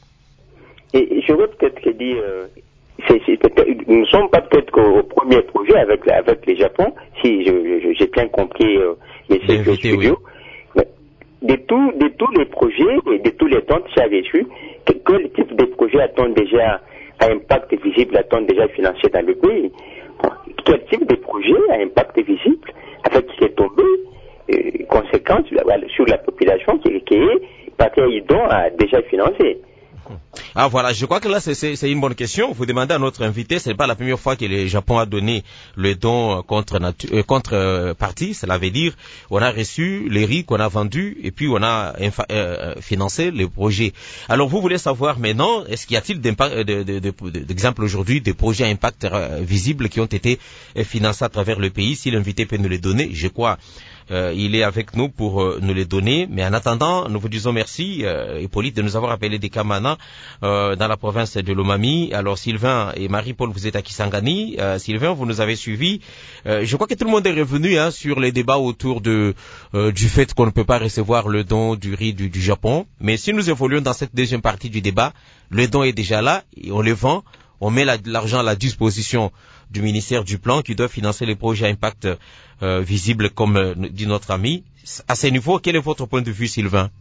Speaker 14: Et je veux peut-être dire, euh, c'est, c'est nous ne sommes pas peut-être qu'au premier projet avec, avec les Japon, si je, je, j'ai bien compris euh, les studios. Oui. De, tout, de tous les projets et de tous les dons que j'ai reçus, quel type de projet a-t-on déjà à impact visible, a-t-on déjà financé dans le pays? Quel type de projet a impact visible avec qui est tombé euh, conséquence sur la population qui, qui est pareil don a déjà financé?
Speaker 4: Ah voilà, je crois que là c'est, c'est, c'est une bonne question. Vous demandez à notre invité, c'est pas la première fois que le Japon a donné le don contre natu- euh, contre euh, partie. Cela veut dire on a reçu les riz qu'on a vendus et puis on a infa- euh, financé le projet. Alors vous voulez savoir maintenant, est-ce qu'il y a-t-il d'impact, de, de, de, de, d'exemples aujourd'hui des projets à impact euh, visible qui ont été euh, financés à travers le pays? Si l'invité peut nous les donner, je crois Euh, il est avec nous pour euh, nous les donner. Mais en attendant, nous vous disons merci, euh, Hippolyte, de nous avoir appelé des Kamana euh, dans la province de Lomami. Alors Sylvain et Marie-Paul, vous êtes à Kisangani. Euh, Sylvain, vous nous avez suivis. Euh, je crois que tout le monde est revenu hein, sur les débats autour de euh, du fait qu'on ne peut pas recevoir le don du riz du, du Japon. Mais si nous évoluons dans cette deuxième partie du débat, le don est déjà là, et on le vend, on met la, l'argent à la disposition du ministère du Plan qui doit financer les projets à impact euh, visible, comme euh, dit notre ami. À ce niveau, quel est votre point de vue, Sylvain?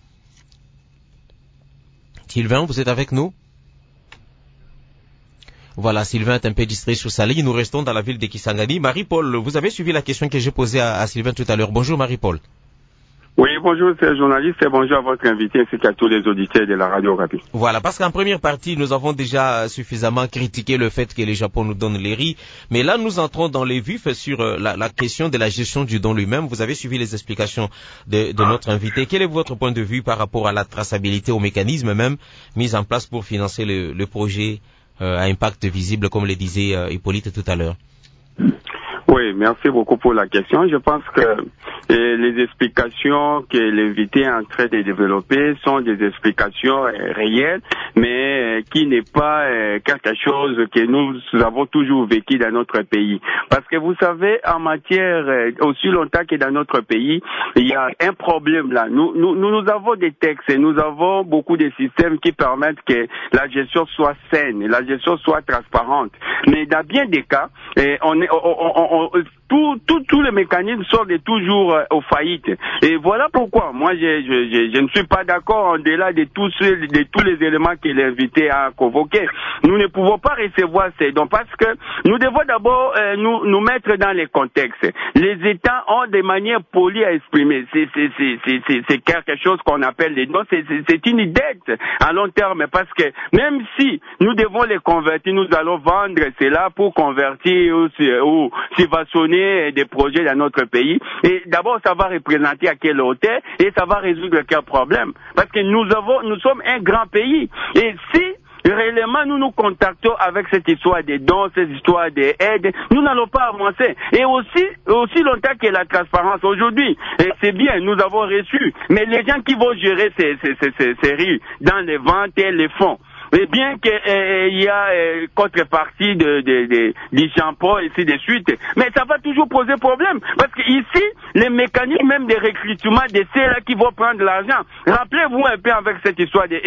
Speaker 4: Sylvain, vous êtes avec nous? Voilà, Sylvain est un peu distrait sur sa ligne. Nous restons dans la ville de Kisangani. Marie-Paul, vous avez suivi la question que j'ai posée à, à Sylvain tout à l'heure. Bonjour Marie-Paul.
Speaker 13: Oui, bonjour, c'est le journaliste et bonjour à votre invité ainsi qu'à tous les auditeurs de la radio Okapi.
Speaker 4: Voilà, parce qu'en première partie, nous avons déjà suffisamment critiqué le fait que le Japon nous donne les riz. Mais là, nous entrons dans les vifs sur la, la question de la gestion du don lui-même. Vous avez suivi les explications de, de notre invité. Quel est votre point de vue par rapport à la traçabilité, au mécanisme même mis en place pour financer le, le projet euh, à impact visible, comme le disait euh, Hippolyte tout à l'heure?
Speaker 13: Oui, merci beaucoup pour la question. Je pense que euh, les explications que l'invité est en train de développer sont des explications euh, réelles, mais euh, qui n'est pas euh, quelque chose que nous, nous avons toujours vécu dans notre pays. Parce que vous savez, en matière, euh, aussi longtemps que dans notre pays, il y a un problème là. Nous, nous, nous avons des textes, nous avons beaucoup de systèmes qui permettent que la gestion soit saine, la gestion soit transparente. Mais dans bien des cas, euh, on est, on, on, on, tout, tout, tous les mécanismes sont de toujours euh, aux faillites. Et voilà pourquoi moi je, je, je, je ne suis pas d'accord en delà de tous ceux, de tous les éléments que l'invité a convoqués. Nous ne pouvons pas recevoir ces dons parce que nous devons d'abord euh, nous, nous mettre dans les contextes. Les États ont des manières polies à exprimer. C'est, c'est, c'est, c'est, c'est, c'est quelque chose qu'on appelle les dons. C'est, c'est, c'est une dette à long terme parce que même si nous devons les convertir, nous allons vendre cela pour convertir ou, ou subventionner des projets dans notre pays. Et d'abord, ça va représenter à quelle hauteur et ça va résoudre quel problème. Parce que nous avons, nous sommes un grand pays. Et si réellement nous nous contactons avec cette histoire des dons, cette histoire des aides, nous n'allons pas avancer. Et aussi, aussi longtemps que la transparence aujourd'hui, et c'est bien, nous avons reçu, mais les gens qui vont gérer ces, ces, ces, ces, ces riz dans les ventes et les fonds, et bien qu'il euh, y a euh, contrepartie de, de, de, du shampoing et ainsi de suite, mais ça va toujours poser problème. Parce que ici, les mécanismes même de recrutement de ceux-là qui vont prendre l'argent, rappelez-vous un peu avec cette histoire de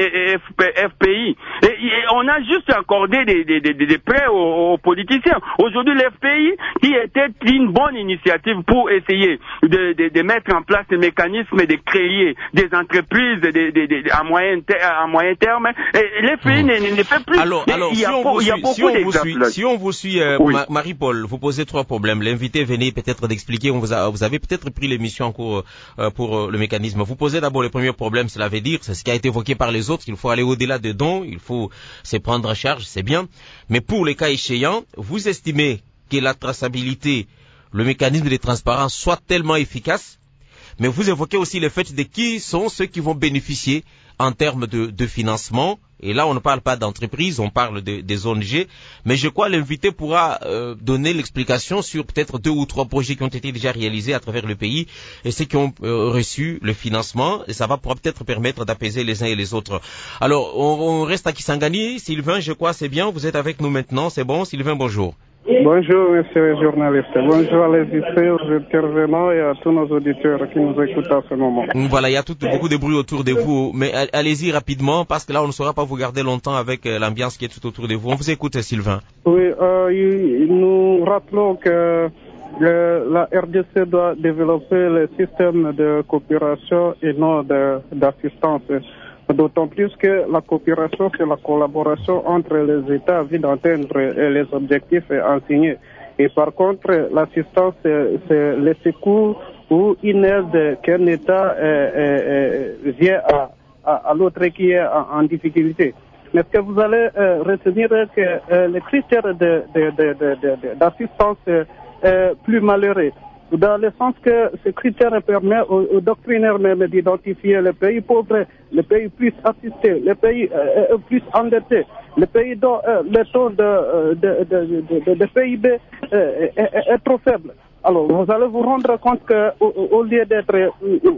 Speaker 13: F P I, et, et on a juste accordé des, des, des, des prêts aux, aux politiciens. Aujourd'hui, l'F P I, qui était une bonne initiative pour essayer de, de, de mettre en place des mécanismes et de créer des entreprises de, de, de, de, à, moyen ter, à moyen terme, et l'F P I Ne, ne fait plus.
Speaker 4: Alors, alors
Speaker 13: il y a,
Speaker 4: si, on
Speaker 13: beau,
Speaker 4: vous
Speaker 13: il y a
Speaker 4: suit,
Speaker 13: beaucoup
Speaker 4: si on vous
Speaker 13: d'exemples.
Speaker 4: suit, si on vous suit, euh,
Speaker 13: oui.
Speaker 4: Ma- Marie-Paul, vous posez trois problèmes. L'invité venait peut-être d'expliquer, on vous, a, vous avez peut-être pris l'émission en cours euh, pour euh, le mécanisme. Vous posez d'abord le premier problème, cela veut dire, c'est ce qui a été évoqué par les autres, il faut aller au-delà des dons, il faut se prendre en charge, c'est bien. Mais pour les cas échéants, vous estimez que la traçabilité, le mécanisme de transparence soit tellement efficace, mais vous évoquez aussi le fait de qui sont ceux qui vont bénéficier en termes de, de financement. Et là, on ne parle pas d'entreprise, on parle de, des O N G. Mais je crois l'invité pourra euh, donner l'explication sur peut-être deux ou trois projets qui ont été déjà réalisés à travers le pays et ceux qui ont euh, reçu le financement. Et ça va peut-être permettre d'apaiser les uns et les autres. Alors, on, on reste à Kisangani. Sylvain, je crois, c'est bien. Vous êtes avec nous maintenant. C'est bon. Sylvain, bonjour.
Speaker 15: Bonjour, monsieur le journaliste. Bonjour à les aux intervenants et à tous nos auditeurs qui nous écoutent à ce moment.
Speaker 4: Voilà, il y a tout, beaucoup de bruit autour de vous, mais allez-y rapidement parce que là, on ne saura pas vous garder longtemps avec l'ambiance qui est tout autour de vous. On vous écoute, Sylvain.
Speaker 15: Oui, euh, nous rappelons que le, la R D C doit développer le système de coopération et non de, d'assistance. D'autant plus que la coopération, c'est la collaboration entre les États afin d'atteindre les objectifs assignés. Et par contre, l'assistance, c'est, c'est le secours ou une aide qu'un État euh, euh, vient à, à, à l'autre qui est en, en difficulté. Mais est-ce que vous allez euh, retenir que euh, les critères de, de, de, de, de, d'assistance euh, plus malheureux, dans le sens que ce critère permet aux, aux doctrinaires même d'identifier les pays pauvres, les pays plus assistés, les pays euh, plus endettés, les pays dont euh, le taux de, de, de, de, de, de P I B euh, est, est, est trop faible. Alors, vous allez vous rendre compte que au, au lieu d'être euh,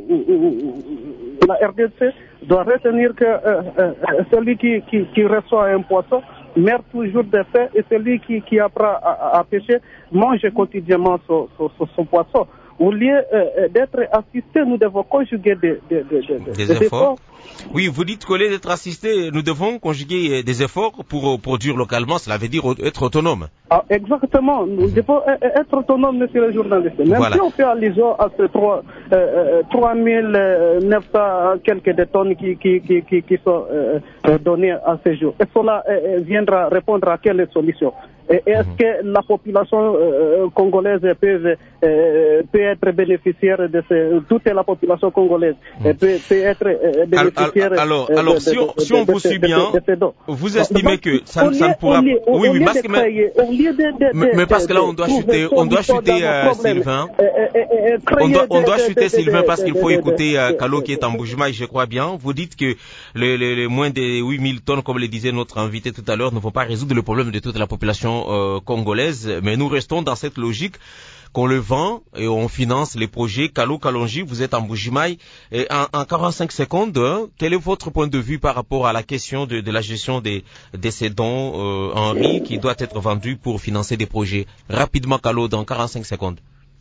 Speaker 15: la R D C doit retenir que euh, euh, celui qui, qui, qui reçoit un poisson meurt toujours de faim et celui qui, qui apprend à, à pêcher mange quotidiennement son, son, son, son poisson. Au lieu euh, d'être assisté, nous devons conjuguer des, des, des, des,
Speaker 4: des,
Speaker 15: des
Speaker 4: efforts.
Speaker 15: efforts.
Speaker 4: Oui, vous dites qu'au lieu d'être assisté, nous devons conjuguer des efforts pour produire localement, cela veut dire être autonome.
Speaker 15: Ah, exactement, nous devons être autonomes, monsieur le journaliste. Même
Speaker 4: voilà.
Speaker 15: si on fait allusion à ces trois mille neuf cents quelques de tonnes qui, qui, qui, qui, qui sont euh, données à ce jour. Et cela euh, viendra répondre à quelle solution? Et est-ce mmh. que la population euh, congolaise peut, euh, peut être bénéficiaire de ce, toute la population congolaise mmh. peut, peut être euh, bénéficiaire
Speaker 4: alors,
Speaker 15: euh,
Speaker 4: alors
Speaker 15: de,
Speaker 4: si on,
Speaker 15: de,
Speaker 4: si on
Speaker 15: de,
Speaker 4: vous
Speaker 15: de,
Speaker 4: suit
Speaker 15: de,
Speaker 4: bien,
Speaker 15: de, de, de
Speaker 4: vous estimez
Speaker 15: donc,
Speaker 4: que ça, ça ne pourra...
Speaker 15: Lieu,
Speaker 4: oui, oui, parce
Speaker 15: que... Créer, au lieu de, de,
Speaker 4: mais, mais parce
Speaker 15: de,
Speaker 4: que là, on doit chuter, on doit chuter euh, Sylvain. Euh, euh, euh, on doit, on doit chuter Sylvain parce qu'il faut écouter euh, Kalo qui est en Mbuji-Mayi, je crois bien. Vous dites que les, les, les moins de huit mille tonnes, comme le disait notre invité tout à l'heure, ne vont pas résoudre le problème de toute la population euh, congolaise, mais nous restons dans cette logique qu'on le vend et on finance les projets. Kalo Kalonji, vous êtes en Mbuji-Mayi. Et en, en quarante-cinq secondes, hein, quel est votre point de vue par rapport à la question de, de la gestion des, des ces dons euh, en riz qui doit être vendu pour financer des projets? Rapidement, Kalo, dans quarante-cinq secondes.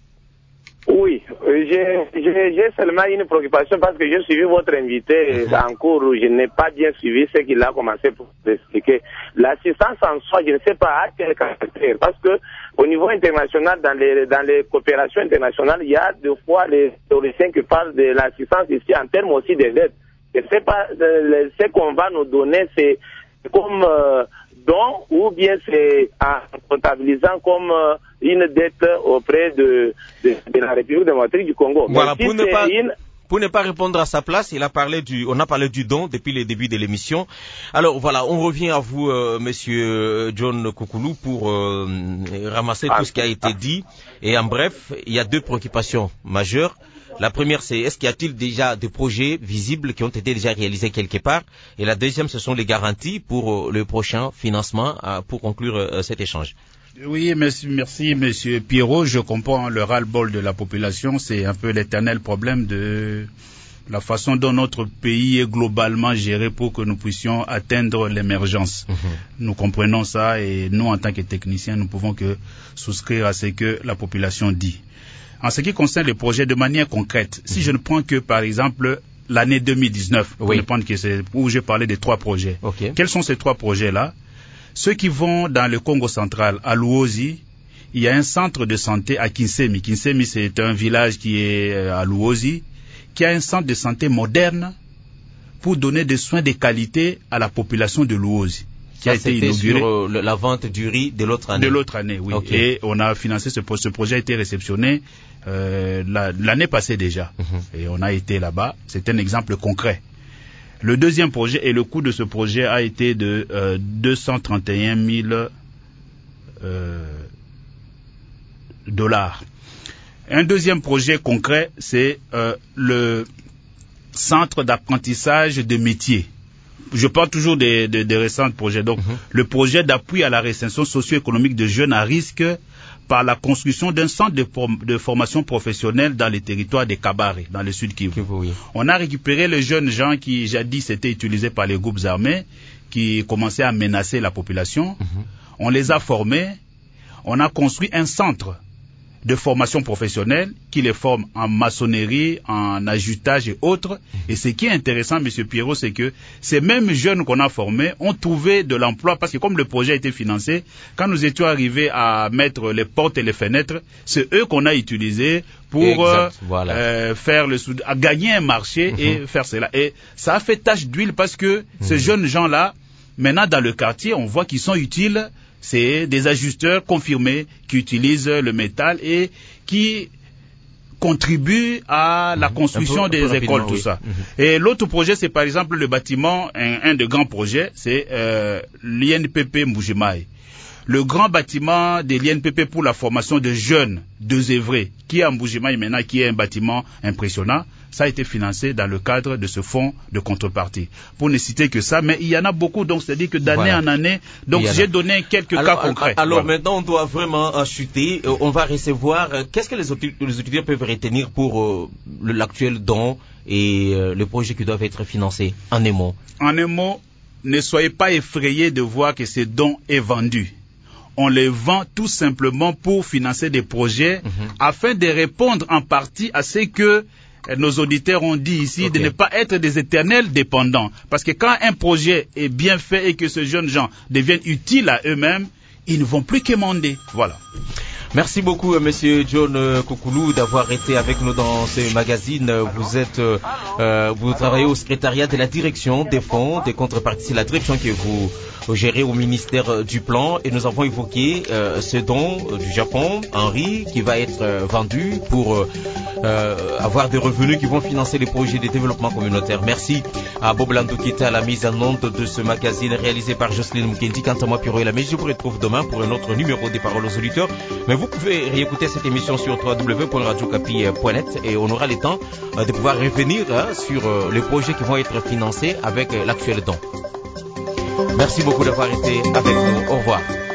Speaker 16: Oui, j'ai, j'ai, j'ai seulement une préoccupation parce que j'ai suivi votre invité mm-hmm. en cours où je n'ai pas bien suivi ce qu'il a commencé pour expliquer. L'assistance en soi, je ne sais pas à quel caractère, parce que au niveau international, dans les, dans les coopérations internationales, il y a deux fois les théoriciens qui parlent de l'assistance ici en termes aussi des aides. Je ne sais pas, euh, ce qu'on va nous donner, c'est comme euh, don ou bien c'est en comptabilisant comme euh, une dette auprès de, de, de la République démocratique du Congo.
Speaker 4: Voilà, pour ne pas... Une... Pour ne pas répondre à sa place, il a parlé du, on a parlé du don depuis le début de l'émission. Alors voilà, on revient à vous, euh, Monsieur John Koukoulou, pour euh, ramasser ah, tout ce qui a été ah. dit. Et en bref, il y a deux préoccupations majeures. La première, c'est est-ce qu'il y a-t-il déjà des projets visibles qui ont été déjà réalisés quelque part? Et la deuxième, ce sont les garanties pour euh, le prochain financement euh, pour conclure euh, cet échange.
Speaker 6: Oui, merci, merci, Monsieur Pierrot. Je comprends le ras-le-bol de la population. C'est un peu l'éternel problème de la façon dont notre pays est globalement géré pour que nous puissions atteindre l'émergence. Mmh. Nous comprenons ça et nous, en tant que techniciens, nous pouvons que souscrire à ce que la population dit. En ce qui concerne les projets de manière concrète, mmh. si je ne prends que, par exemple, l'année deux mille dix-neuf, oui. pour ne prendre que c'est où j'ai parlé des trois projets. Okay. Quels sont ces trois projets-là? Ceux qui vont dans le Congo central, à Luozi, il y a un centre de santé à Kinsemi. Kinsemi, c'est un village qui est à Luozi, qui a un centre de santé moderne pour donner des soins de qualité à la population de Luozi. Qui
Speaker 4: Ça,
Speaker 6: a été inauguré
Speaker 4: sur euh, la vente du riz de l'autre année.
Speaker 6: De l'autre année, oui. Okay. Et on a financé ce, ce projet a été réceptionné euh, la, l'année passée déjà. Mm-hmm. Et on a été là-bas. C'est un exemple concret. Le deuxième projet, et le coût de ce projet a été de euh, deux cent trente et un mille euh, dollars. Un deuxième projet concret, c'est euh, le centre d'apprentissage de métiers. Je parle toujours des, des, des récents projets. Donc, mm-hmm. le projet d'appui à la réinsertion socio-économique de jeunes à risque par la construction d'un centre de, form- de formation professionnelle dans les territoires de Kabare, dans le sud Kivu. Oui. On a récupéré les jeunes gens qui jadis étaient utilisés par les groupes armés, qui commençaient à menacer la population. Mm-hmm. On les a formés. On a construit un centre de formation professionnelle qui les forme en maçonnerie, en ajutage et autres. Et ce qui est intéressant, Monsieur Pierrot, c'est que ces mêmes jeunes qu'on a formés ont trouvé de l'emploi parce que comme le projet a été financé, quand nous étions arrivés à mettre les portes et les fenêtres, c'est eux qu'on a utilisés pour exact, euh, voilà. euh, faire le sou- à gagner un marché mmh. et faire cela. Et ça a fait tache d'huile parce que mmh. ces jeunes gens-là, maintenant dans le quartier, on voit qu'ils sont utiles. C'est des ajusteurs confirmés qui utilisent le métal et qui contribuent à la construction peu, des écoles, tout oui. ça. Mm-hmm. Et l'autre projet, c'est par exemple le bâtiment, un, un des grands projets, c'est euh, l'I N P P Mbuji-Mayi. Le grand bâtiment de l'I N P P pour la formation de jeunes, deux œuvrés, qui est à Mbuji-Mayi maintenant, qui est un bâtiment impressionnant. ça a été financé dans le cadre de ce fonds de contrepartie. Pour ne citer que ça, mais il y en a beaucoup, donc c'est-à-dire que d'année voilà. en année, donc j'ai donné quelques
Speaker 4: alors,
Speaker 6: cas concrets.
Speaker 4: Alors
Speaker 6: voilà.
Speaker 4: maintenant, on doit vraiment chuter, on va recevoir, qu'est-ce que les auditeurs peuvent retenir pour euh, l'actuel don et euh, le projet qui doivent être financés, en un mot?
Speaker 6: En un mot, ne soyez pas effrayés de voir que ces dons est vendu. On les vend tout simplement pour financer des projets mm-hmm. afin de répondre en partie à ce que nos auditeurs ont dit ici, okay. de ne pas être des éternels dépendants. Parce que quand un projet est bien fait et que ces jeunes gens deviennent utiles à eux-mêmes, ils ne vont plus quémander. Voilà.
Speaker 4: Merci beaucoup, Monsieur John Koukoulou, d'avoir été avec nous dans ce magazine. Vous êtes, euh, vous travaillez au secrétariat de la direction des fonds, des contreparties. C'est la direction que vous gérez au ministère du Plan. Et nous avons évoqué euh, ce don du Japon, Henri, qui va être euh, vendu pour euh, avoir des revenus qui vont financer les projets de développement communautaire. Merci à Bob Landou qui était à la mise en onde de ce magazine réalisé par Jocelyne Mukendi. Quant à moi, Pierrot et la Mèche, je vous retrouve demain pour un autre numéro des Paroles aux auditeurs. Mais vous pouvez réécouter cette émission sur w w w point radio capi point net et on aura le temps de pouvoir revenir hein, sur euh, les projets qui vont être financés avec euh, l'actuel don. Merci beaucoup d'avoir été avec nous. Au revoir.